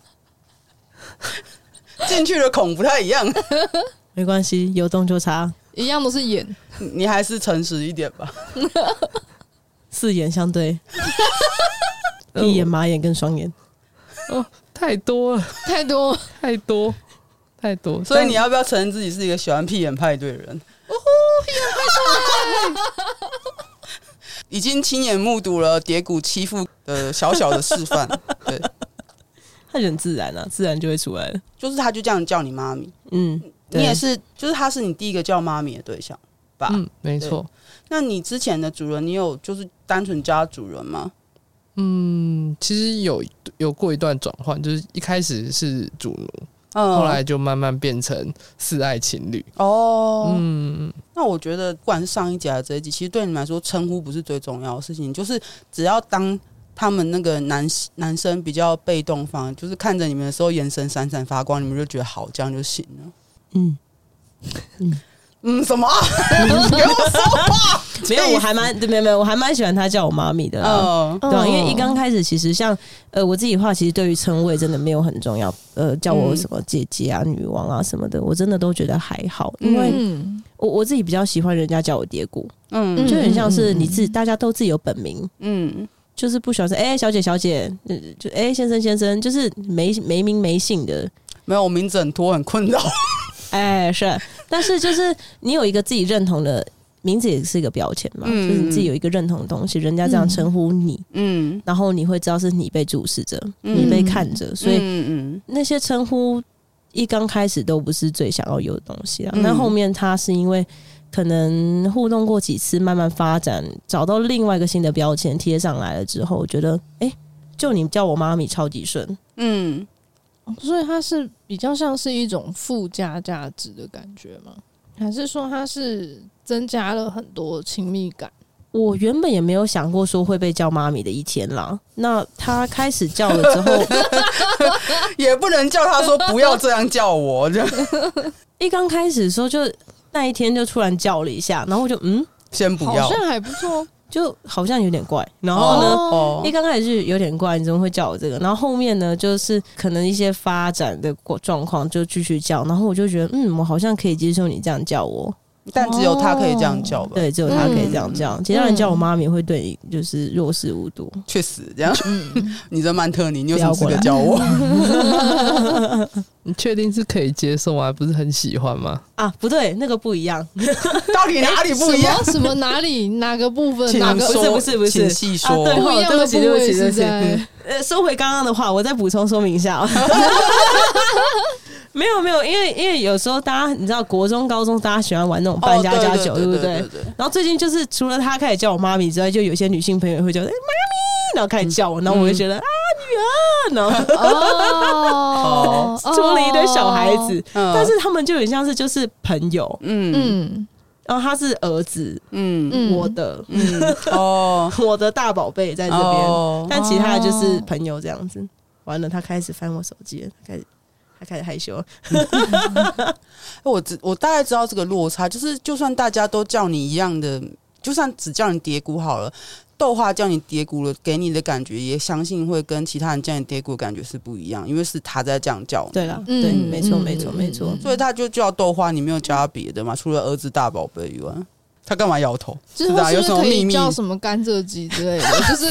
进去的孔不太一样。 没关系，有洞就插。 一样都是眼， 你还是诚实一点吧。 四眼相对，一眼、马眼跟双眼。 哦，太多了， 太多， 太多，太多。 所以你要不要承认自己是一个喜欢屁眼派对的人？ 屁眼派对， 已经亲眼目睹了蝶谷欺负的小小的示范。对， 他很自然啊，自然就会出来了。 就是他就这样叫你妈咪。 嗯， 你也是，就是他是你第一个叫妈咪的对象吧？ 嗯，没错。 那你之前的主人，你有就是单纯叫他主人吗？ 其实有过一段转换，就是一开始是主奴，后来就慢慢变成四爱情侣。 哦，那我觉得不管是上一集还是这一集，其实对你们来说，称呼不是最重要的事情，就是只要当他们那个男生比较被动方，就是看着你们的时候眼神闪闪发光，你们就觉得好，这样就行了。什么、啊？给我说话！ 没有，我还蛮喜欢他叫我妈咪的啦。对啊，因为一刚开始，其实像我自己的话，其实对于称谓真的没有很重要。叫我什么姐姐啊、女王啊什么的，我真的都觉得还好，因为我自己比较喜欢人家叫我蝶谷，就很像是你自己，大家都自己有本名，就是不喜欢说小姐小姐，就先生先生，就是没名没姓的。 没有，我名字很多，很困扰。 是，但是就是你有一个自己认同的名字，也是一个标签嘛，就是你自己有一个认同的东西，人家这样称呼你，然后你会知道是你被注视着，你被看着，所以那些称呼一刚开始都不是最想要有的东西啦。那后面他是因为可能互动过几次，慢慢发展，找到另外一个新的标签贴上来了之后，我觉得就你叫我妈咪超级顺， 所以它是比较像是一种附加价值的感觉吗？还是说它是增加了很多亲密感？ 我原本也没有想过说会被叫妈咪的一天啦。那他开始叫了之后， 也不能叫他说不要这样叫我。 一刚开始的时候，就那一天就突然叫了一下，然后我就先不要， 好像还不错。 就好像有点怪，然后呢，一刚开始就有点怪，你怎么会叫我这个？然后后面呢，就是可能一些发展的状况就继续叫，然后我就觉得，我好像可以接受你这样叫我， 但只有他可以这样叫吧？ 对，只有他可以这样叫，其他人叫我妈咪会对你就是若视无睹。 确实这样，你这曼特尼，你有什么资格叫我？ 你确定是可以接受吗？不是很喜欢吗？ 啊，不对，那个不一样。 到底哪里不一样？ 什么哪里哪个部分？ 哪个不是， 请细说。 对， 不一样的部位是在收回刚刚的话，我再补充说明一下。没有，因为有时候大家你知道，国中、高中大家喜欢玩那种扮家家酒，对不对？然后最近就是除了他开始叫我妈咪之外，就有些女性朋友会叫妈咪，然后开始叫我，然后我就觉得女儿，然后出了一堆小孩子，但是他们就很像是就是朋友，然后他是儿子，我的，我的大宝贝在这边，但其他的就是朋友这样子。完了，他开始翻我手机了，他开始害羞了。 我大概知道这个落差，就是就算大家都叫你一样的，就算只叫你蝶谷好了，豆花叫你蝶谷了，给你的感觉也相信会跟其他人叫你蝶谷的感觉是不一样，因为是他在这样叫你。 对啦，对，没错。 所以他就叫豆花，你没有叫他别的嘛？除了儿子大宝贝以外，他干嘛摇头？ 之后是不是可以叫什么甘蔗鸡之类的？就是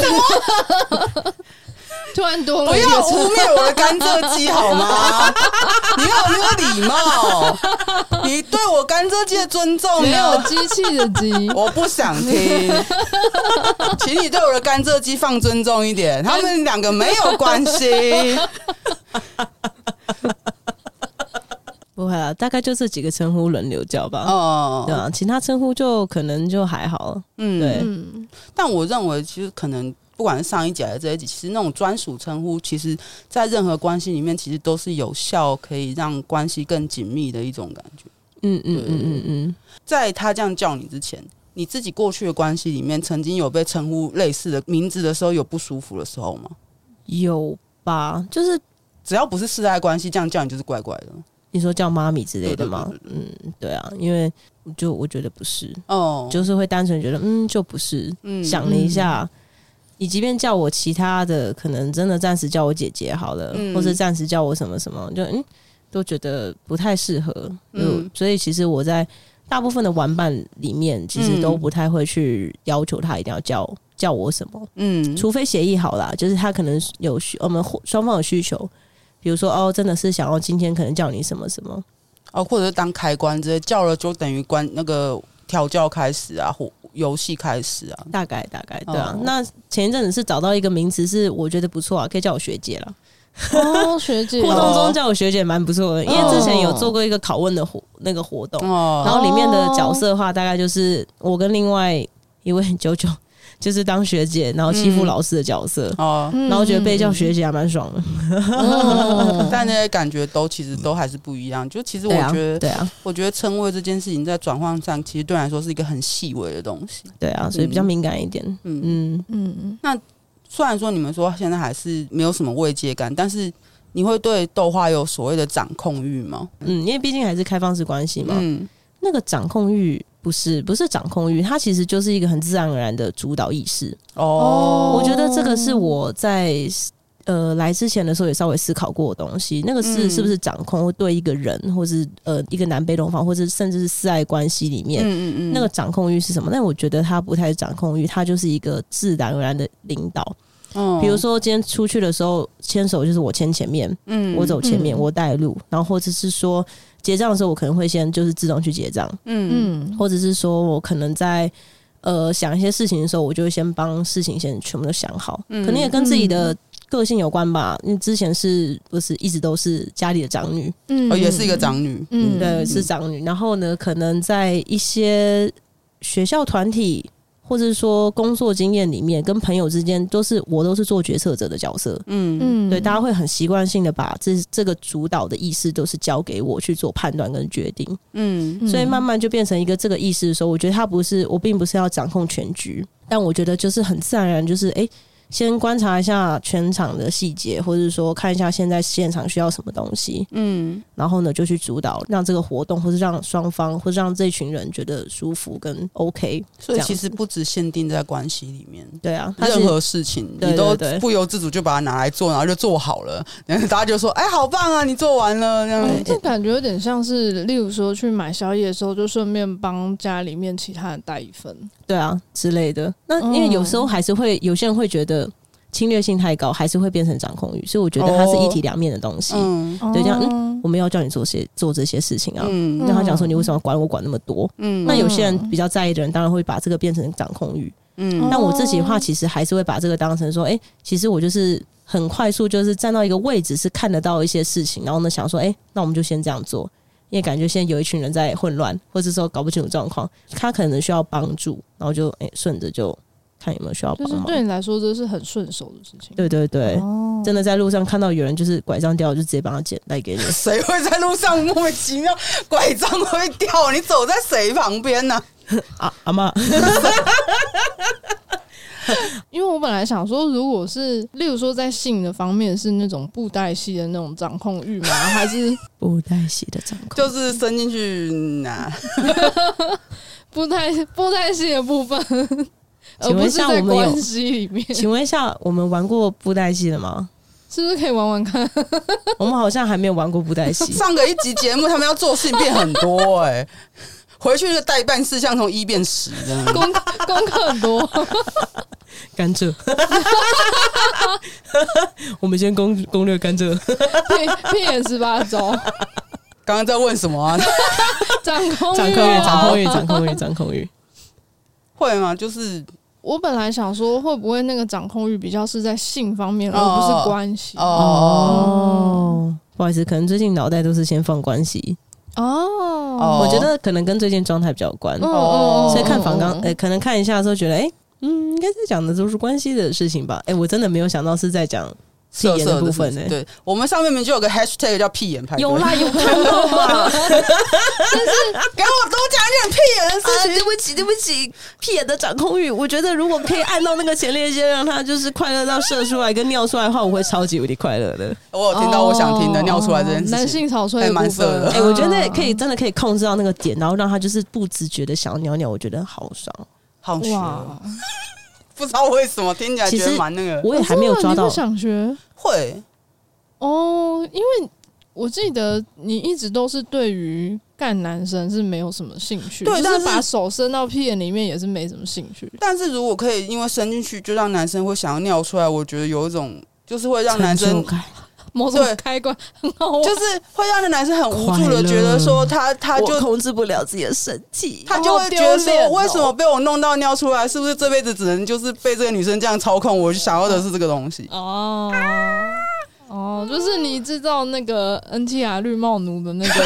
突然多了一个， 不要污蔑我的甘蔗鸡好吗？你有没有礼貌？你对我甘蔗鸡的尊重呢？ 没有机器的鸡， 我不想听。请你对我的甘蔗鸡放尊重一点，他们两个没有关系。 不会啦，大概就这几个称呼轮流叫吧。对啊，其他称呼就可能就还好了。对。 但我认为，其实可能不管是上一集还是这一集，其实那种专属称呼，其实在任何关系里面，其实都是有效可以让关系更紧密的一种感觉。在他这样叫你之前，你自己过去的关系里面，曾经有被称呼类似的名字的时候，有不舒服的时候吗？ 有吧，就是只要不是世代关系，这样叫你就是怪怪的。 你说叫妈咪之类的吗？对啊，因为我觉得不是，就是会单纯觉得就不是。想了一下，你即便叫我其他的，可能真的暂时叫我姐姐好了，或者暂时叫我什么什么，就都觉得不太适合。所以其实我在大部分的玩伴里面，其实都不太会去要求他一定要叫我什么，除非协议好啦，就是他可能有我们双方有需求，比如说真的是想要今天可能叫你什么什么， 或者是当开关直接叫了就等于关那个调教开始啊，或游戏开始啊， 大概对啊。那前一阵子是找到一个名词是我觉得不错啊，可以叫我学姐了。 学姐互动中叫我学姐蛮不错的，因为之前有做过一个拷问的那个活动，然后里面的角色的话，大概就是我跟另外一位九九，就是当学姐，然后欺负老师的角色，然后觉得被叫学姐还蛮爽的， 但那些感觉其实都还是不一样。就其实我觉得， 对啊， 我觉得称谓这件事情在转换上，其实对我来说是一个很细微的东西。 对啊，所以比较敏感一点。 那虽然说你们说现在还是没有什么慰藉感，但是你会对豆花有所谓的掌控欲吗？ 因为毕竟还是开放式关系嘛。那个掌控欲不是掌控欲，它其实就是一个很自然而然的主导意识。我觉得这个是我在来之前的时候也稍微思考过的东西。那个是不是掌控，或对一个人，或是一个南北东方，或者甚至是私爱关系里面，那个掌控欲是什么？但我觉得它不太是掌控欲，它就是一个自然而然的领导。比如说今天出去的时候牵手，就是我牵前面，我走前面，我带路，然后或者是说结账的时候，我可能会先就是自动去结账，或者是说我可能在想一些事情的时候，我就会先帮事情先全部都想好，可能也跟自己的个性有关吧。因为之前是不是一直都是家里的长女， 也是一个长女， 对，是长女。然后呢，可能在一些学校团体，或者是说工作经验里面，跟朋友之间我都是做决策者的角色。对，大家会很习惯性的把这个主导的意识都是交给我去做判断跟决定。所以慢慢就变成一个这个意识的时候，我觉得我并不是要掌控全局，但我觉得就是很自然而然，就是先观察一下全场的细节，或者说看一下现在现场需要什么东西，然后呢就去主导，让这个活动或是让双方或是让这群人觉得舒服跟 OK。 所以其实不只限定在关系里面， 对啊， 任何事情你都不由自主就把它拿来做，然后就做好了，然后大家就说好棒啊，你做完了这样。 这感觉有点像是例如说去买宵夜的时候，就顺便帮家里面其他人带一份， 对啊之类的。那因为有时候还是会有些人会觉得侵略性太高，还是会变成掌控欲，所以我觉得它是一体两面的东西。对，这样我们要叫你做这些事情啊，那他讲说你为什么管我管那么多？那有些人比较在意的人，当然会把这个变成掌控欲。但我自己的话，其实还是会把这个当成说，其实我就是很快速，就是站到一个位置是看得到一些事情，然后呢想说，那我们就先这样做。因为感觉现在有一群人在混乱，或者说搞不清楚状况，他可能需要帮助，然后就顺着就看有没有需要帮忙。 就是对你来说这是很顺手的事情。 对对对，真的在路上看到有人就是拐杖掉，就直接帮他捡带给你。 谁会在路上莫名其妙拐杖会掉？你走在谁旁边呢？ 阿嬷。 因为我本来想说，如果是例如说在性的方面是那种布袋戏的那种掌控欲吗？还是布袋戏的掌控？ 就是伸进去布袋戏的部分， 请问一下我们有关系里面？ 请问一下，我们玩过布袋戏了吗？ 是不是可以玩玩看？ 我们好像还没有玩过布袋戏。 上个一集节目，他们要做事情变很多回去就代办事项从1变10这样， 功课很多。 甘蔗，我们先攻略甘蔗。 屁眼18周。 刚刚在问什么啊？ 掌控欲， 会吗？就是我本来想说，会不会那个掌控欲比较是在性方面，而不是关系？ 不好意思，可能最近脑袋都是先放关系。我觉得可能跟最近状态比较有关。所以看访纲，可能看一下的时候觉得，应该在讲的都是关系的事情吧。我真的没有想到是在讲屁眼的部分呢。 对，我们上面明明就有个 hashtag 叫屁眼派对。 有啦，有看到吗？ 但是给我多讲一点屁眼的事情。 对不起，屁眼的掌控欲，我觉得如果可以按到那个前列腺，让它就是快乐到射出来跟尿出来的话，我会超级无敌快乐的。 我有听到我想听的尿出来这件事情， 男性草率的部分蛮色的。 我觉得真的可以控制到那个点，然后让他就是不自觉的想要尿尿，我觉得好爽， 好学。不知道为什么听起来觉得蛮那个， 我也还没有抓到。 你不想学？ 会因为我记得你一直都是对于干男生是没有什么兴趣， 对， 就是把手伸到屁眼里面也是没什么兴趣。 但是如果可以因为伸进去就让男生会想要尿出来，我觉得有一种就是会让男生某种开关很好玩， 就是会让那男生很无助的觉得说他就我控制不了自己的身体， 他就会觉得说为什么被我弄到尿出来，是不是这辈子只能就是被这个女生这样操控？我想要的是这个东西。 就是你制造那个 NTR 绿帽奴的那个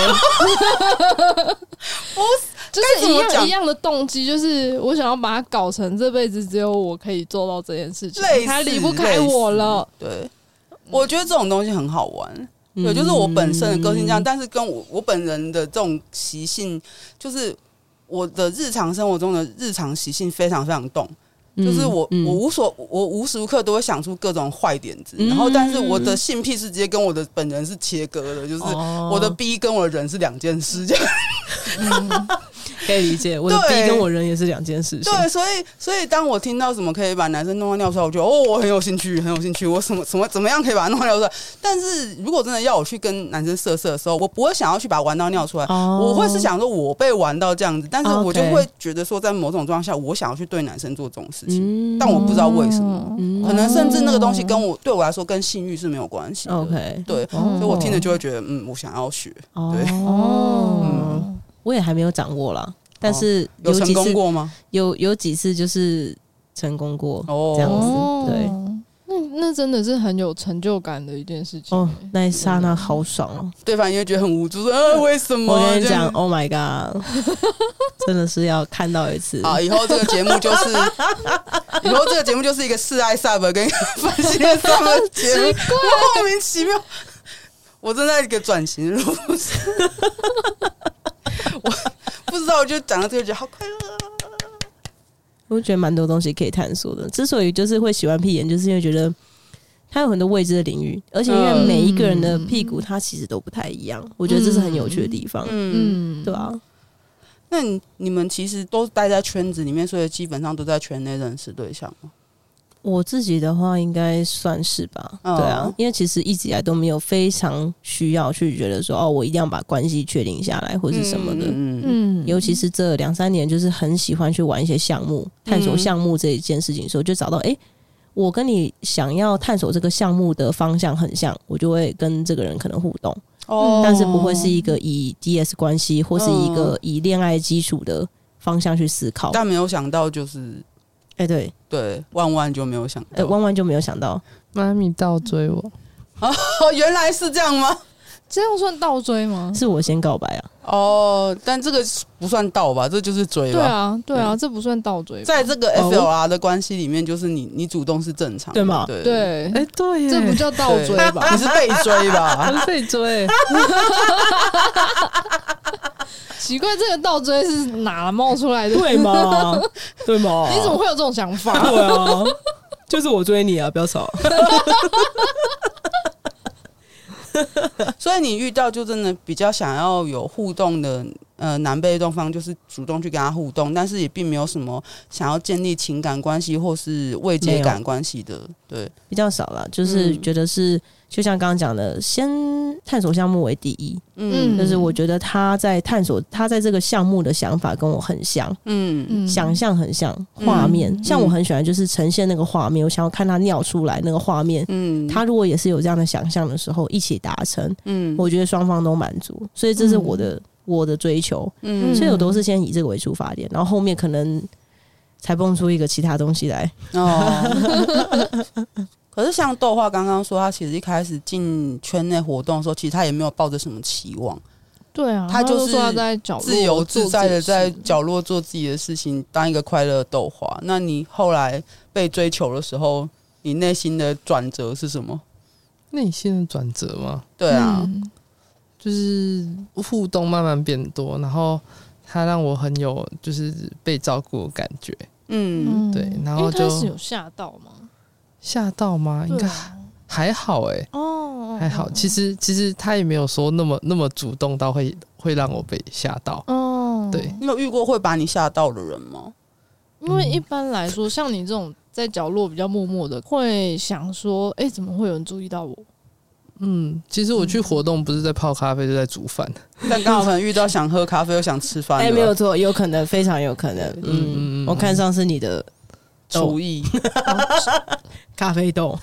不是，就是一样的动机，就是我想要把它搞成这辈子只有我可以做到这件事情，他离不开我了。 对，我觉得这种东西很好玩。对，就是我本身的个性这样，但是跟我本人的这种习性，就是我的日常生活中的日常习性非常非常动。就是我无时无刻都会想出各种坏点子，然后但是我的性癖是直接跟我的本人是切割的，就是我的 B 跟我的人是两件事，这样。 可以理解，我的 B 跟我人也是两件事情。 对，所以当我听到什么可以把男生弄到尿出来，我觉得我很有兴趣，很有兴趣。我怎么样可以把它弄到尿出来？但是如果真的要我去跟男生色的时候，我不会想要去把它玩到尿出来，我会是想说我被玩到这样子，但是我就会觉得说，在某种状况下，我想要去对男生做这种事情，但我不知道为什么，可能甚至那个东西对我来说跟性欲是没有关系的。 OK， 对，所以我听了就会觉得，我想要学。对， 我也还没有掌握啦。但是有成功过吗？ 有几次就是成功过这样子，对， 那真的是很有成就感的一件事情。 那一刹那好爽哦！ 对方也会觉得很无助，说为什么？ 我跟你讲 ，Oh my god， 真的是要看到一次。 好，以后这个节目就是一个示爱 sub 跟分析的 sub 的节目，莫名其妙。我正在一个转型路上。我不知道，我就讲到这个，觉得好快乐。 我觉得蛮多东西可以探索的。之所以就是会喜欢屁眼，就是因为觉得它有很多未知的领域，而且因为每一个人的屁股它其实都不太一样，我觉得这是很有趣的地方。对啊。 那你们其实都待在圈子里面，所以基本上都在圈内认识对象吗？ 我自己的话应该算是吧，对啊，因为其实一直以来都没有非常需要去觉得说我一定要把关系确定下来或是什么的，尤其是这2-3年就是很喜欢去玩一些项目，探索项目这一件事情的时候，就找到我跟你想要探索这个项目的方向很像，我就会跟这个人可能互动，但是不会是一个以 DS 关系或是一个以恋爱基础的方向去思考， 但没有想到就是对，万万就没有想到， 万万就没有想到， 妈咪倒追我， 原来是这样吗？ 这样算倒追吗？ 是我先告白啊。但这个不算倒吧，这就是追吧。 对啊，这不算倒追吧。 在这个 FLR 的关系里面，就是你主动是正常的， 对吗？ 对， 对耶， 这不叫倒追吧？ 你是被追吧？ 我是被追。 奇怪，这个倒追是哪冒出来的？ 对吗？对吗？ 你怎么会有这种想法？ 对啊，就是我追你啊，不要吵。 所以你遇到就真的比较想要有互动的男被动方，就是主动去跟他互动，但是也并没有什么想要建立情感关系或是慰藉感关系的，对， 比较少啦，就是觉得是就像刚刚讲的，先探索项目为第一，就是我觉得他在探索他在这个项目的想法跟我很像，想象很像，画面，像我很喜欢就是呈现那个画面，我想要看他尿出来那个画面，他如果也是有这样的想象的时候，一起达成，我觉得双方都满足，所以这是我的追求，所以我都是先以这个为出发点，然后后面可能才蹦出一个其他东西来。 可是像豆花刚刚说，他其实一开始进圈内活动的时候，其实他也没有抱着什么期望。 对啊， 他就是说他在角落自由自在的在角落做自己的事情，当一个快乐的豆花。那你后来被追求的时候，你内心的转折是什么？ 内心的转折吗？ 对啊， 就是互动慢慢变多，然后他让我很有就是被照顾的感觉。对，然后就一开始有吓到吗？ 吓到吗？应该还好还好。其实他也没有说那么主动到会让我被吓到。对， 你有遇过会把你吓到的人吗？ 因为一般来说，像你这种在角落比较默默的，会想说，怎么会有人注意到我？ 其实我去活动不是在泡咖啡，就在煮饭。 但刚好可能遇到想喝咖啡又想吃饭的， 没有错，有可能，非常有可能。我看上是你的厨艺咖啡豆，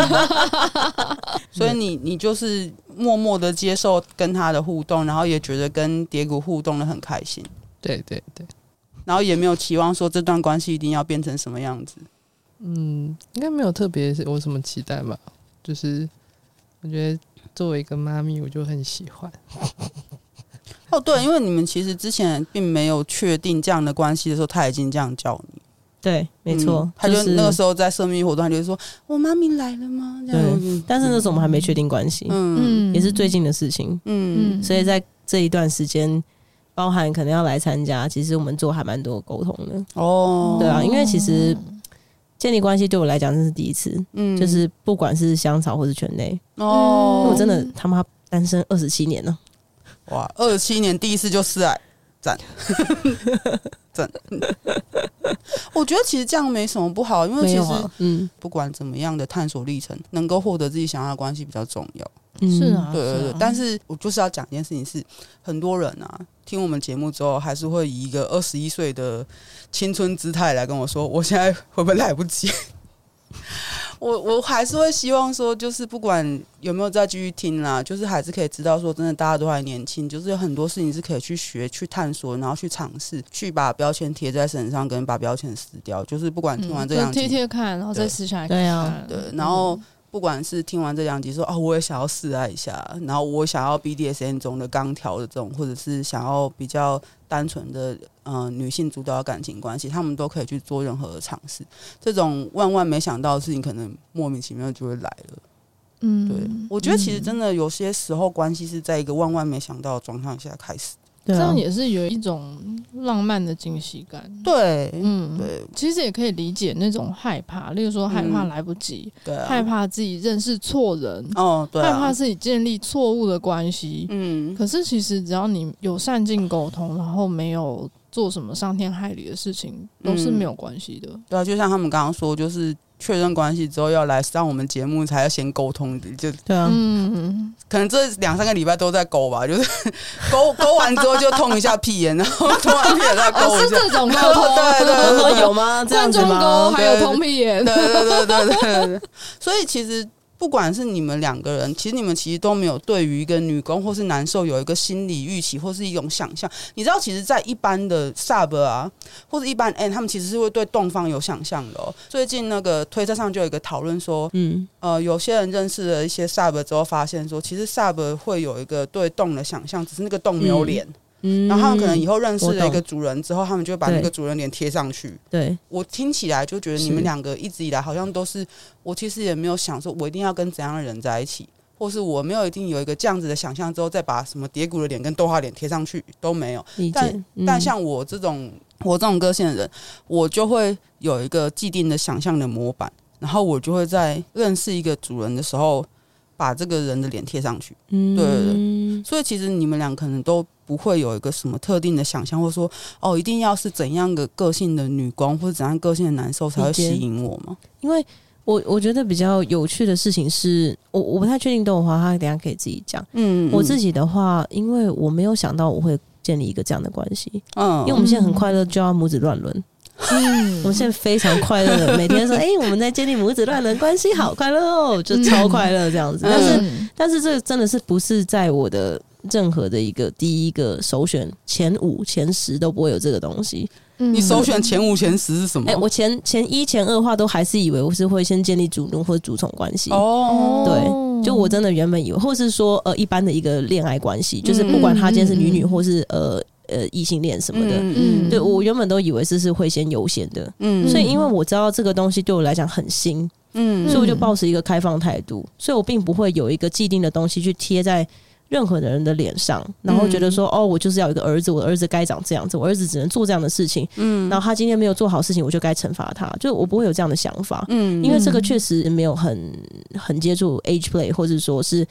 所以你就是默默的接受跟他的互动，然后也觉得跟蝶谷互动的很开心。 对对对， 然后也没有期望说这段关系一定要变成什么样子。 应该没有特别有什么期待吧，就是我觉得作为一个妈咪我就很喜欢。 哦，对，因为你们其实之前并没有确定这样的关系的时候，他已经这样叫你。 对，没错， 他就那个时候在社密活动，他就说：“我妈咪来了吗？”这样对，但是那时候我们还没确定关系，也是最近的事情，所以在这一段时间，包含可能要来参加，其实我们做还蛮多沟通的。哦，对啊，因为其实建立关系对我来讲这是第一次，就是不管是香草或是圈内，我真的他妈单身27年了， 哇，27年第一次就示爱，赞。赞，我觉得其实这样没什么不好，因为其实不管怎么样的探索历程，能够获得自己想要的关系比较重要。 是啊， 对对对。但是我就是要讲一件事情是，很多人啊听我们节目之后，还是会以一个21岁的青春姿态来跟我说，我现在会不会来不及？我还是会希望说，就是不管有没有再继续听啦，就是还是可以知道说，真的大家都还年轻，就是有很多事情是可以去学、去探索，然后去尝试，去把标签贴在身上，跟把标签撕掉。就是不管听完这两集， 贴贴看，然后再撕下来看。 对啊， 对，然后。不管是听完这两集说我也想要示爱一下，然后我想要 BDSM 中的钢条的这种，或者是想要比较单纯的女性主导的感情关系，他们都可以去做任何的尝试。这种万万没想到的事情，可能莫名其妙就会来了。对，我觉得其实真的有些时候关系是在一个万万没想到的状况下开始。 这样也是有一种浪漫的惊喜感。 对， 对，其实也可以理解那种害怕，例如说害怕来不及，害怕自己认识错人，害怕自己建立错误的关系。可是其实只要你有善尽沟通，然后没有做什么伤天害理的事情，都是没有关系的。 对啊，就像他们刚刚说，就是确认关系之后要来上我们节目，才要先沟通，就对啊， 可能这2-3个礼拜都在勾吧，就是勾完之后就痛一下屁眼，然后痛完屁眼再勾一下， 是这种沟通， 对， 有吗？这样子吗？ 观众勾还有通屁眼， 对，所以其实。不管是你们两个人，其实你们其实都没有对于一个女攻或是男受有一个心理预期或是一种想象。你知道，其实，在一般的 sub 啊，或者一般 N， 他们其实是会对动方有想象的哦。最近那个推特上就有一个讨论说，有些人认识了一些 sub 之后，发现说，其实 sub 会有一个对动的想象，只是那个动没有脸。然后他们可能以后认识了一个主人之后，他们就会把那个主人脸贴上去。 对， 我听起来就觉得你们两个一直以来好像都是，我其实也没有想说我一定要跟怎样的人在一起，或是我没有一定有一个这样子的想象之后再把什么蝶谷的脸跟豆花脸贴上去都没有。但像我这种个性的人，我就会有一个既定的想象的模板，然后我就会在认识一个主人的时候把这个人的脸贴上去。对，所以其实你们俩可能都不会有一个什么特定的想象，或者说一定要是怎样的个性的女攻或者怎样个性的男受才会吸引我吗？ 因为我觉得比较有趣的事情是，我不太确定豆花他等一下可以自己讲。我自己的话，因为我没有想到我会建立一个这样的关系。因为我们现在很快乐，就要母子乱伦。我们现在非常快乐的，每天说我们在建立母子乱伦关系，好快乐哦，就超快乐这样子。但是这真的是不是在我的任何的一个第一个首选前5、前10都不会有这个东西。 你首选前5、前10是什么？ 我前1、前2的话都还是以为我是会先建立主奴或者主从关系。对，就我真的原本以为，或是说一般的一个恋爱关系，就是不管他今天是女或是异性恋什么的，对，我原本都以为这是会先优先的，所以因为我知道这个东西对我来讲很新，所以我就抱持一个开放态度，所以我并不会有一个既定的东西去贴在任何的人的脸上，然后觉得说我就是要有一个儿子，我的儿子该长这样子，我儿子只能做这样的事情，然后他今天没有做好事情，我就该惩罚他，就我不会有这样的想法，因为这个确实没有很接触 H play 或者说是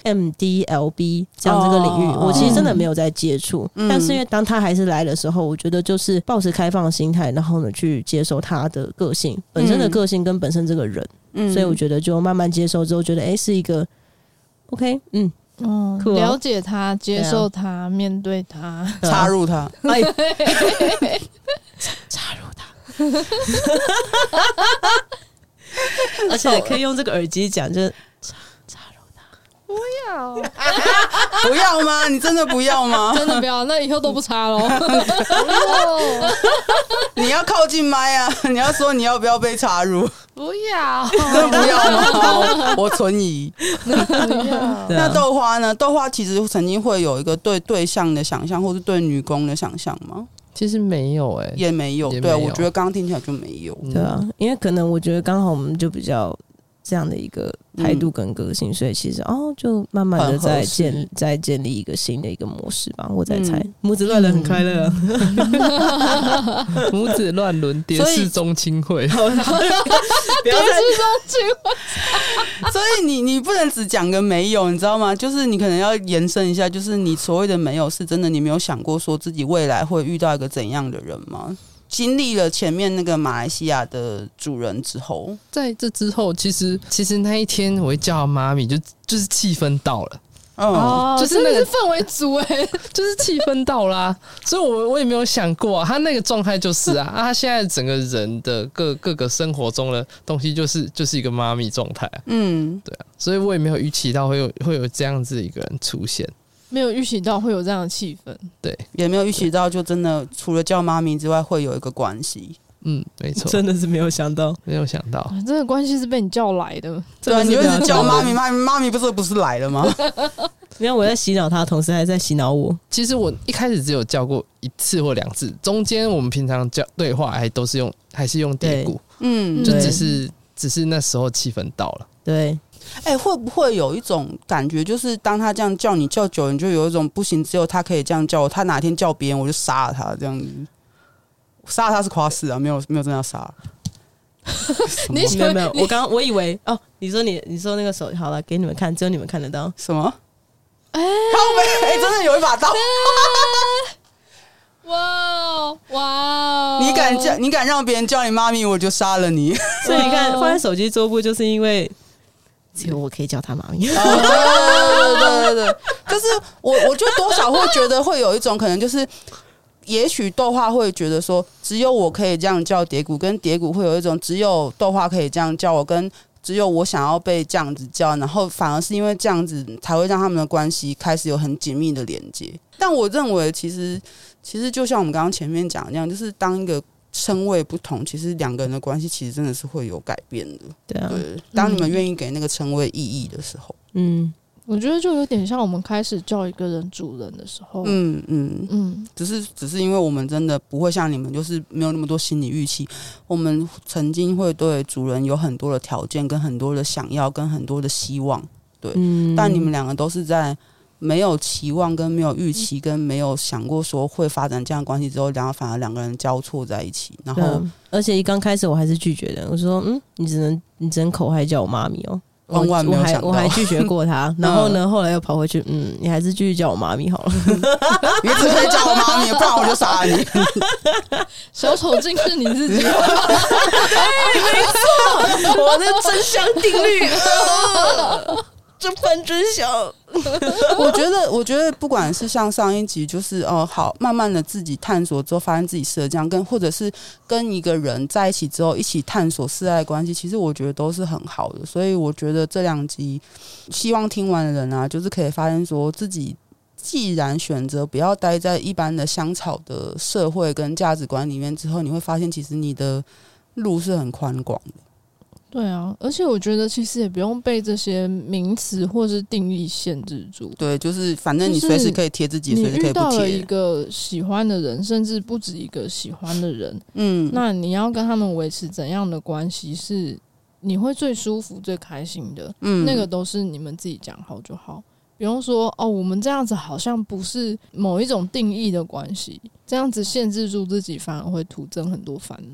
MDLB 这样这个领域，我其实真的没有在接触，但是因为当他还是来的时候，我觉得就是抱持开放的心态，然后呢去接受他的个性本身的个性跟本身这个人，所以我觉得就慢慢接受之后，觉得是一个 OK， 酷了解他，接受他，面对他， 插入他， 哎，插入他，而且可以用这个耳机讲，就是插入他。 不要， 不要吗？你真的不要吗？ 真的不要，那以后都不插咯。 你要靠近麦啊！你要说你要不要被插入？ 不要， 真的不要吗？我存疑。 不那豆花呢？豆花其实曾经会有一个对对象的想象，或是对女工的想象吗？ 其实没有也没有。对，我觉得刚刚听起来就没有。 对啊，因为可能我觉得刚好我们就比较这样的一个态度跟个性，所以其实就慢慢的在建立一个新的一个模式吧。我在猜，母子乱伦很快乐， 母子乱伦，蝶式宗亲会， 不要再所以你不能只讲个没有，你知道吗？就是你可能要延伸一下，就是你所谓的没有，是真的你没有想过说自己未来会遇到一个怎样的人吗？经历了前面那个马来西亚的主人之后， 在这之后，其实那一天我会叫他妈咪，就是气氛到了。 就是那个氛围组就是气氛到啦，所以我也没有想过他那个状态就是他现在整个人的各个生活中的东西就是一个妈咪状态对啊，所以我也没有预期到会有这样子一个人出现。 没有预期到会有这样的气氛， 对， 也没有预期到，就真的除了叫妈咪之外，会有一个关系。 没错， 真的是没有想到， 这个关系是被你叫来的。 对啊，你就是叫妈咪，妈咪不是来了吗？ 因为我在洗脑他，同时还在洗脑我。 其实我一开始只有叫过1次或2次，中间我们平常叫对话还是用叠鼓，就只是那时候气氛到了， 对。 会不会有一种感觉，就是当他这样叫你叫久了，你就有一种不行，只有他可以这样叫我，他哪天叫别人我就杀了他这样子。杀了他是夸饰啊，没有真的要杀。 没有，我以为你说那个手好了，给你们看，只有你们看得到什么？真的有一把刀。哇！你敢让别人叫你妈咪，我就杀了你。 所以你看，放在手机桌布，就是因为只有我可以叫他妈咪。 对，就是我觉得多少会觉得会有一种可能，就是也许豆花会觉得说，只有我可以这样叫蝶谷，跟蝶谷会有一种只有豆花可以这样叫我，跟只有我想要被这样子叫，然后反而是因为这样子才会让他们的关系开始有很紧密的连接。但我认为其实就像我们刚刚前面讲的那样，就是当一个称谓不同，其实两个人的关系其实真的是会有改变的。对啊，对，当你们愿意给那个称谓意义的时候， 我觉得就有点像我们开始叫一个人主人的时候， 只是因为我们真的不会像你们，就是没有那么多心理预期。我们曾经会对主人有很多的条件，跟很多的想要，跟很多的希望，对。但你们两个都是在没有期望、跟没有预期、跟没有想过说会发展这样的关系之后，然后反而两个人交错在一起，然后而且一刚开始我还是拒绝的，我说你只能口嗨叫我妈咪哦。 万万没有想到， 我还拒绝过他，然后呢，后来又跑回去，你还是继续叫我妈咪好了。 你只可以叫我妈咪，不然我就杀了你。 小丑竟是你自己， 没错，我的真相定律，这番真相。 我觉得不管是像上一集，就是好，慢慢的自己探索之后，发现自己适合这样，或者是跟一个人在一起之后，一起探索示爱关系，其实我觉得都是很好的。所以我觉得这2集，希望听完的人啊，就是可以发现说自己既然选择不要待在一般的香草的社会跟价值观里面之后，你会发现其实你的路是很宽广的。 对啊，而且我觉得其实也不用被这些名词或是定义限制住。 对，就是反正你随时可以贴自己，随时可以不贴。 你遇到了一个喜欢的人，甚至不止一个喜欢的人，那你要跟他们维持怎样的关系是你会最舒服、最开心的？那个都是你们自己讲好就好。比方说，我们这样子好像不是某一种定义的关系，这样子限制住自己，反而会徒增很多烦恼。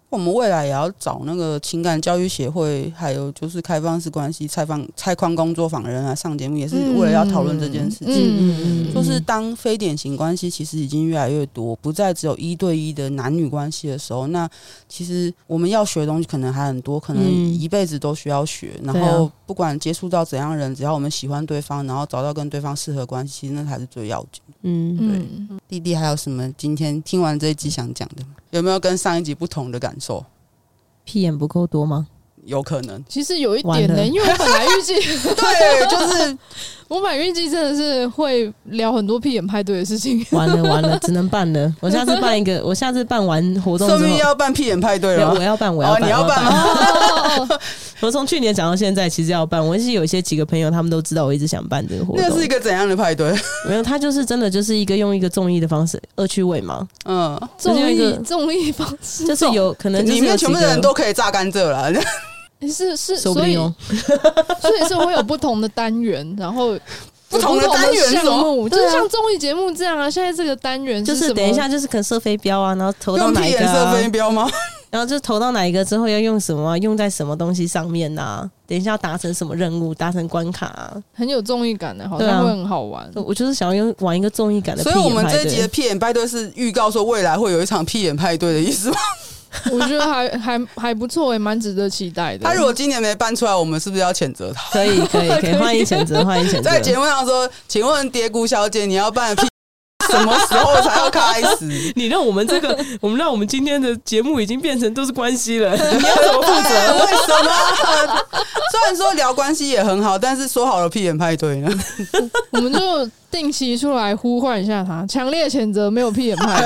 我们未来也要找那个情感教育协会，还有就是开放式关系拆框工作坊的人来上节目，也是为了要讨论这件事情。就是当非典型关系其实已经越来越多，不再只有1对1的男女关系的时候，那其实我们要学的东西可能还很多，可能一辈子都需要学。然后不管接触到怎样的人，只要我们喜欢对方，然后找到跟对方适合关系，其实那才是最要紧。对。弟弟还有什么今天听完这一集想讲的吗？有没有跟上一集不同的感受？ 屁眼不够多吗？ 有可能， 其实有一点呢，因为我本来预计对，就是我本来预计真的是会聊很多屁眼派对的事情。 完了，只能办了。我下次办一个，我下次办完活动之后， 说明要办屁眼派对了吗？ 我要办， 你要办吗？ 我从去年讲到现在，其实要办。我是有几个朋友，他们都知道我一直想办这个活动。 那是一个怎样的派对？ 没有，他就是真的就是用一个综艺的方式，恶趣味嘛。 综艺方式， 就是有可能里面全部的人都可以榨甘蔗了。 是， 说不定哦。 所以是会有不同的单元，然后不同的单元项目，就是像综艺节目这样啊。现在这个单元就是等一下就是可能射飞镖啊，然后投到哪一个、 用屁眼射飞镖吗？ 然后就投到哪一个之后要用什么、用在什么东西上面啊？等一下要达成什么任务，达成关卡、啊， 很有综艺感的，好像会很好玩。 我就是想要玩一个综艺感的屁眼派对。 所以我们这一集的屁眼派对是预告说未来会有一场屁眼派对的意思吗？ 我觉得还不错，也蛮值得期待的。 他如果今年没办出来，我们是不是要谴责他？ 可以，欢迎谴责，欢迎谴责。 在节目上说，请问蝶谷小姐，你要办的屁什么时候才要开始？ 你让我们让我们今天的节目已经变成都是关系了，你要怎么负责？ 为什么？虽然说聊关系也很好，但是说好了屁眼派对呢？ 我们就定期出来呼唤一下他，强烈谴责没有屁眼派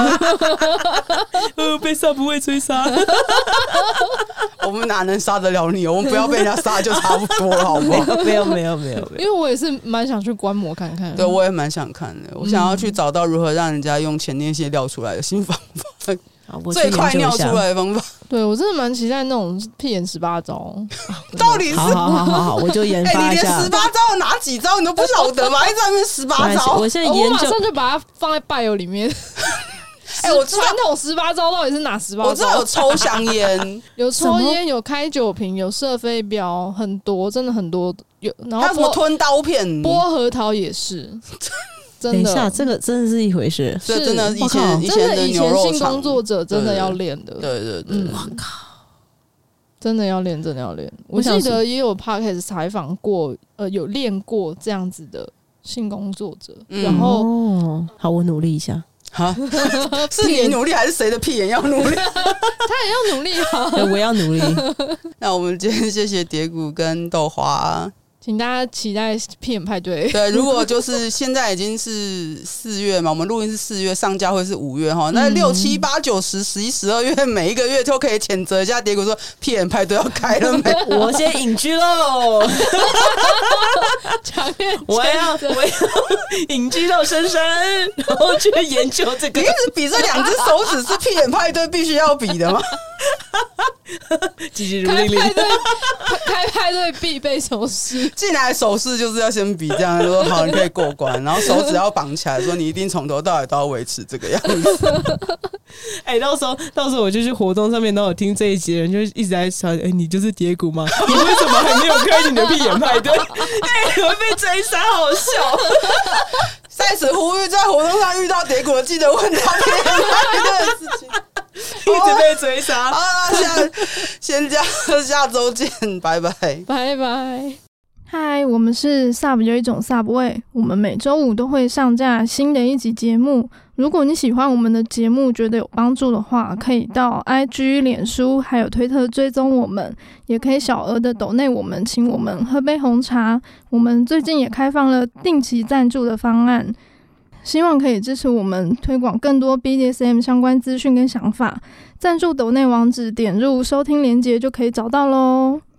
对。被杀不会追杀， 我们哪能杀得了你？我们不要被人家杀就差不多了，好不好？ 没有， 因为我也是蛮想去观摩看看。 对，我也蛮想看的。我想要去找到如何让人家用前列腺尿出来的新方法，最快尿出来的方法。 对，我真的蛮期待那种屁眼18招。 到底是好，我就研发一下。 你连18招哪几招你都不晓得吗？一直在那边18招， 我现在研究， 我马上就把它放在 bio 里面。我传统18招到底是哪18招？ 我知道有抽香烟， 有抽烟，有开酒瓶，有射飞镖，很多，真的很多。然后还有什么吞刀片、 剥核桃也是。真的， 等一下，这个真的是一回事。 是真的，以前的牛肉性工作者真的要练的。 对， 我靠， 真的要练，真的要练。我记得也有 podcast 采访过，有练过这样子的性工作者。然后， 好，我努力一下。 是你努力还是谁的屁眼要努力？ 他也要努力啊！ 我要努力。 那我们今天谢谢蝶谷跟豆花。 请大家期待屁眼派对。 对，如果就是现在已经是4月嘛，我们录音是4月，上架会是5月哈。那6、7、8、9、10、11、12月每一个月都可以谴责一下蝶谷说屁眼派对要开了没？ 我先隐居喽，我要隐居到深山，然后去研究这个。 你一直比这2只手指是屁眼派对必须要比的吗？ 开派对必备手势， 进来手势就是要先比这样说好，你可以过关，然后手指要绑起来，说你一定从头到尾都要维持这个样子。 到时候我就去活动上面，然后我听这一集的人就一直在说，你就是蝶谷吗？你为什么还没有开你的屁眼派对？我会被追杀，好笑。 在此呼吁，在活动上遇到蝶谷，记得问他屁眼派对的事情。 一直被追杀。 好了，先这样，下周见，拜拜， 拜拜。嗨，我们是 Sub 有一种 Sub 味，我们每周5都会上架新的一集节目。如果你喜欢我们的节目，觉得有帮助的话，可以到 IG、脸书还有推特追踪我们，也可以小额的抖内我们，请我们喝杯红茶。我们最近也开放了定期赞助的方案，希望可以支持我们推广更多 BDSM 相关资讯跟想法。赞助抖内网址点入收听连结就可以找到咯。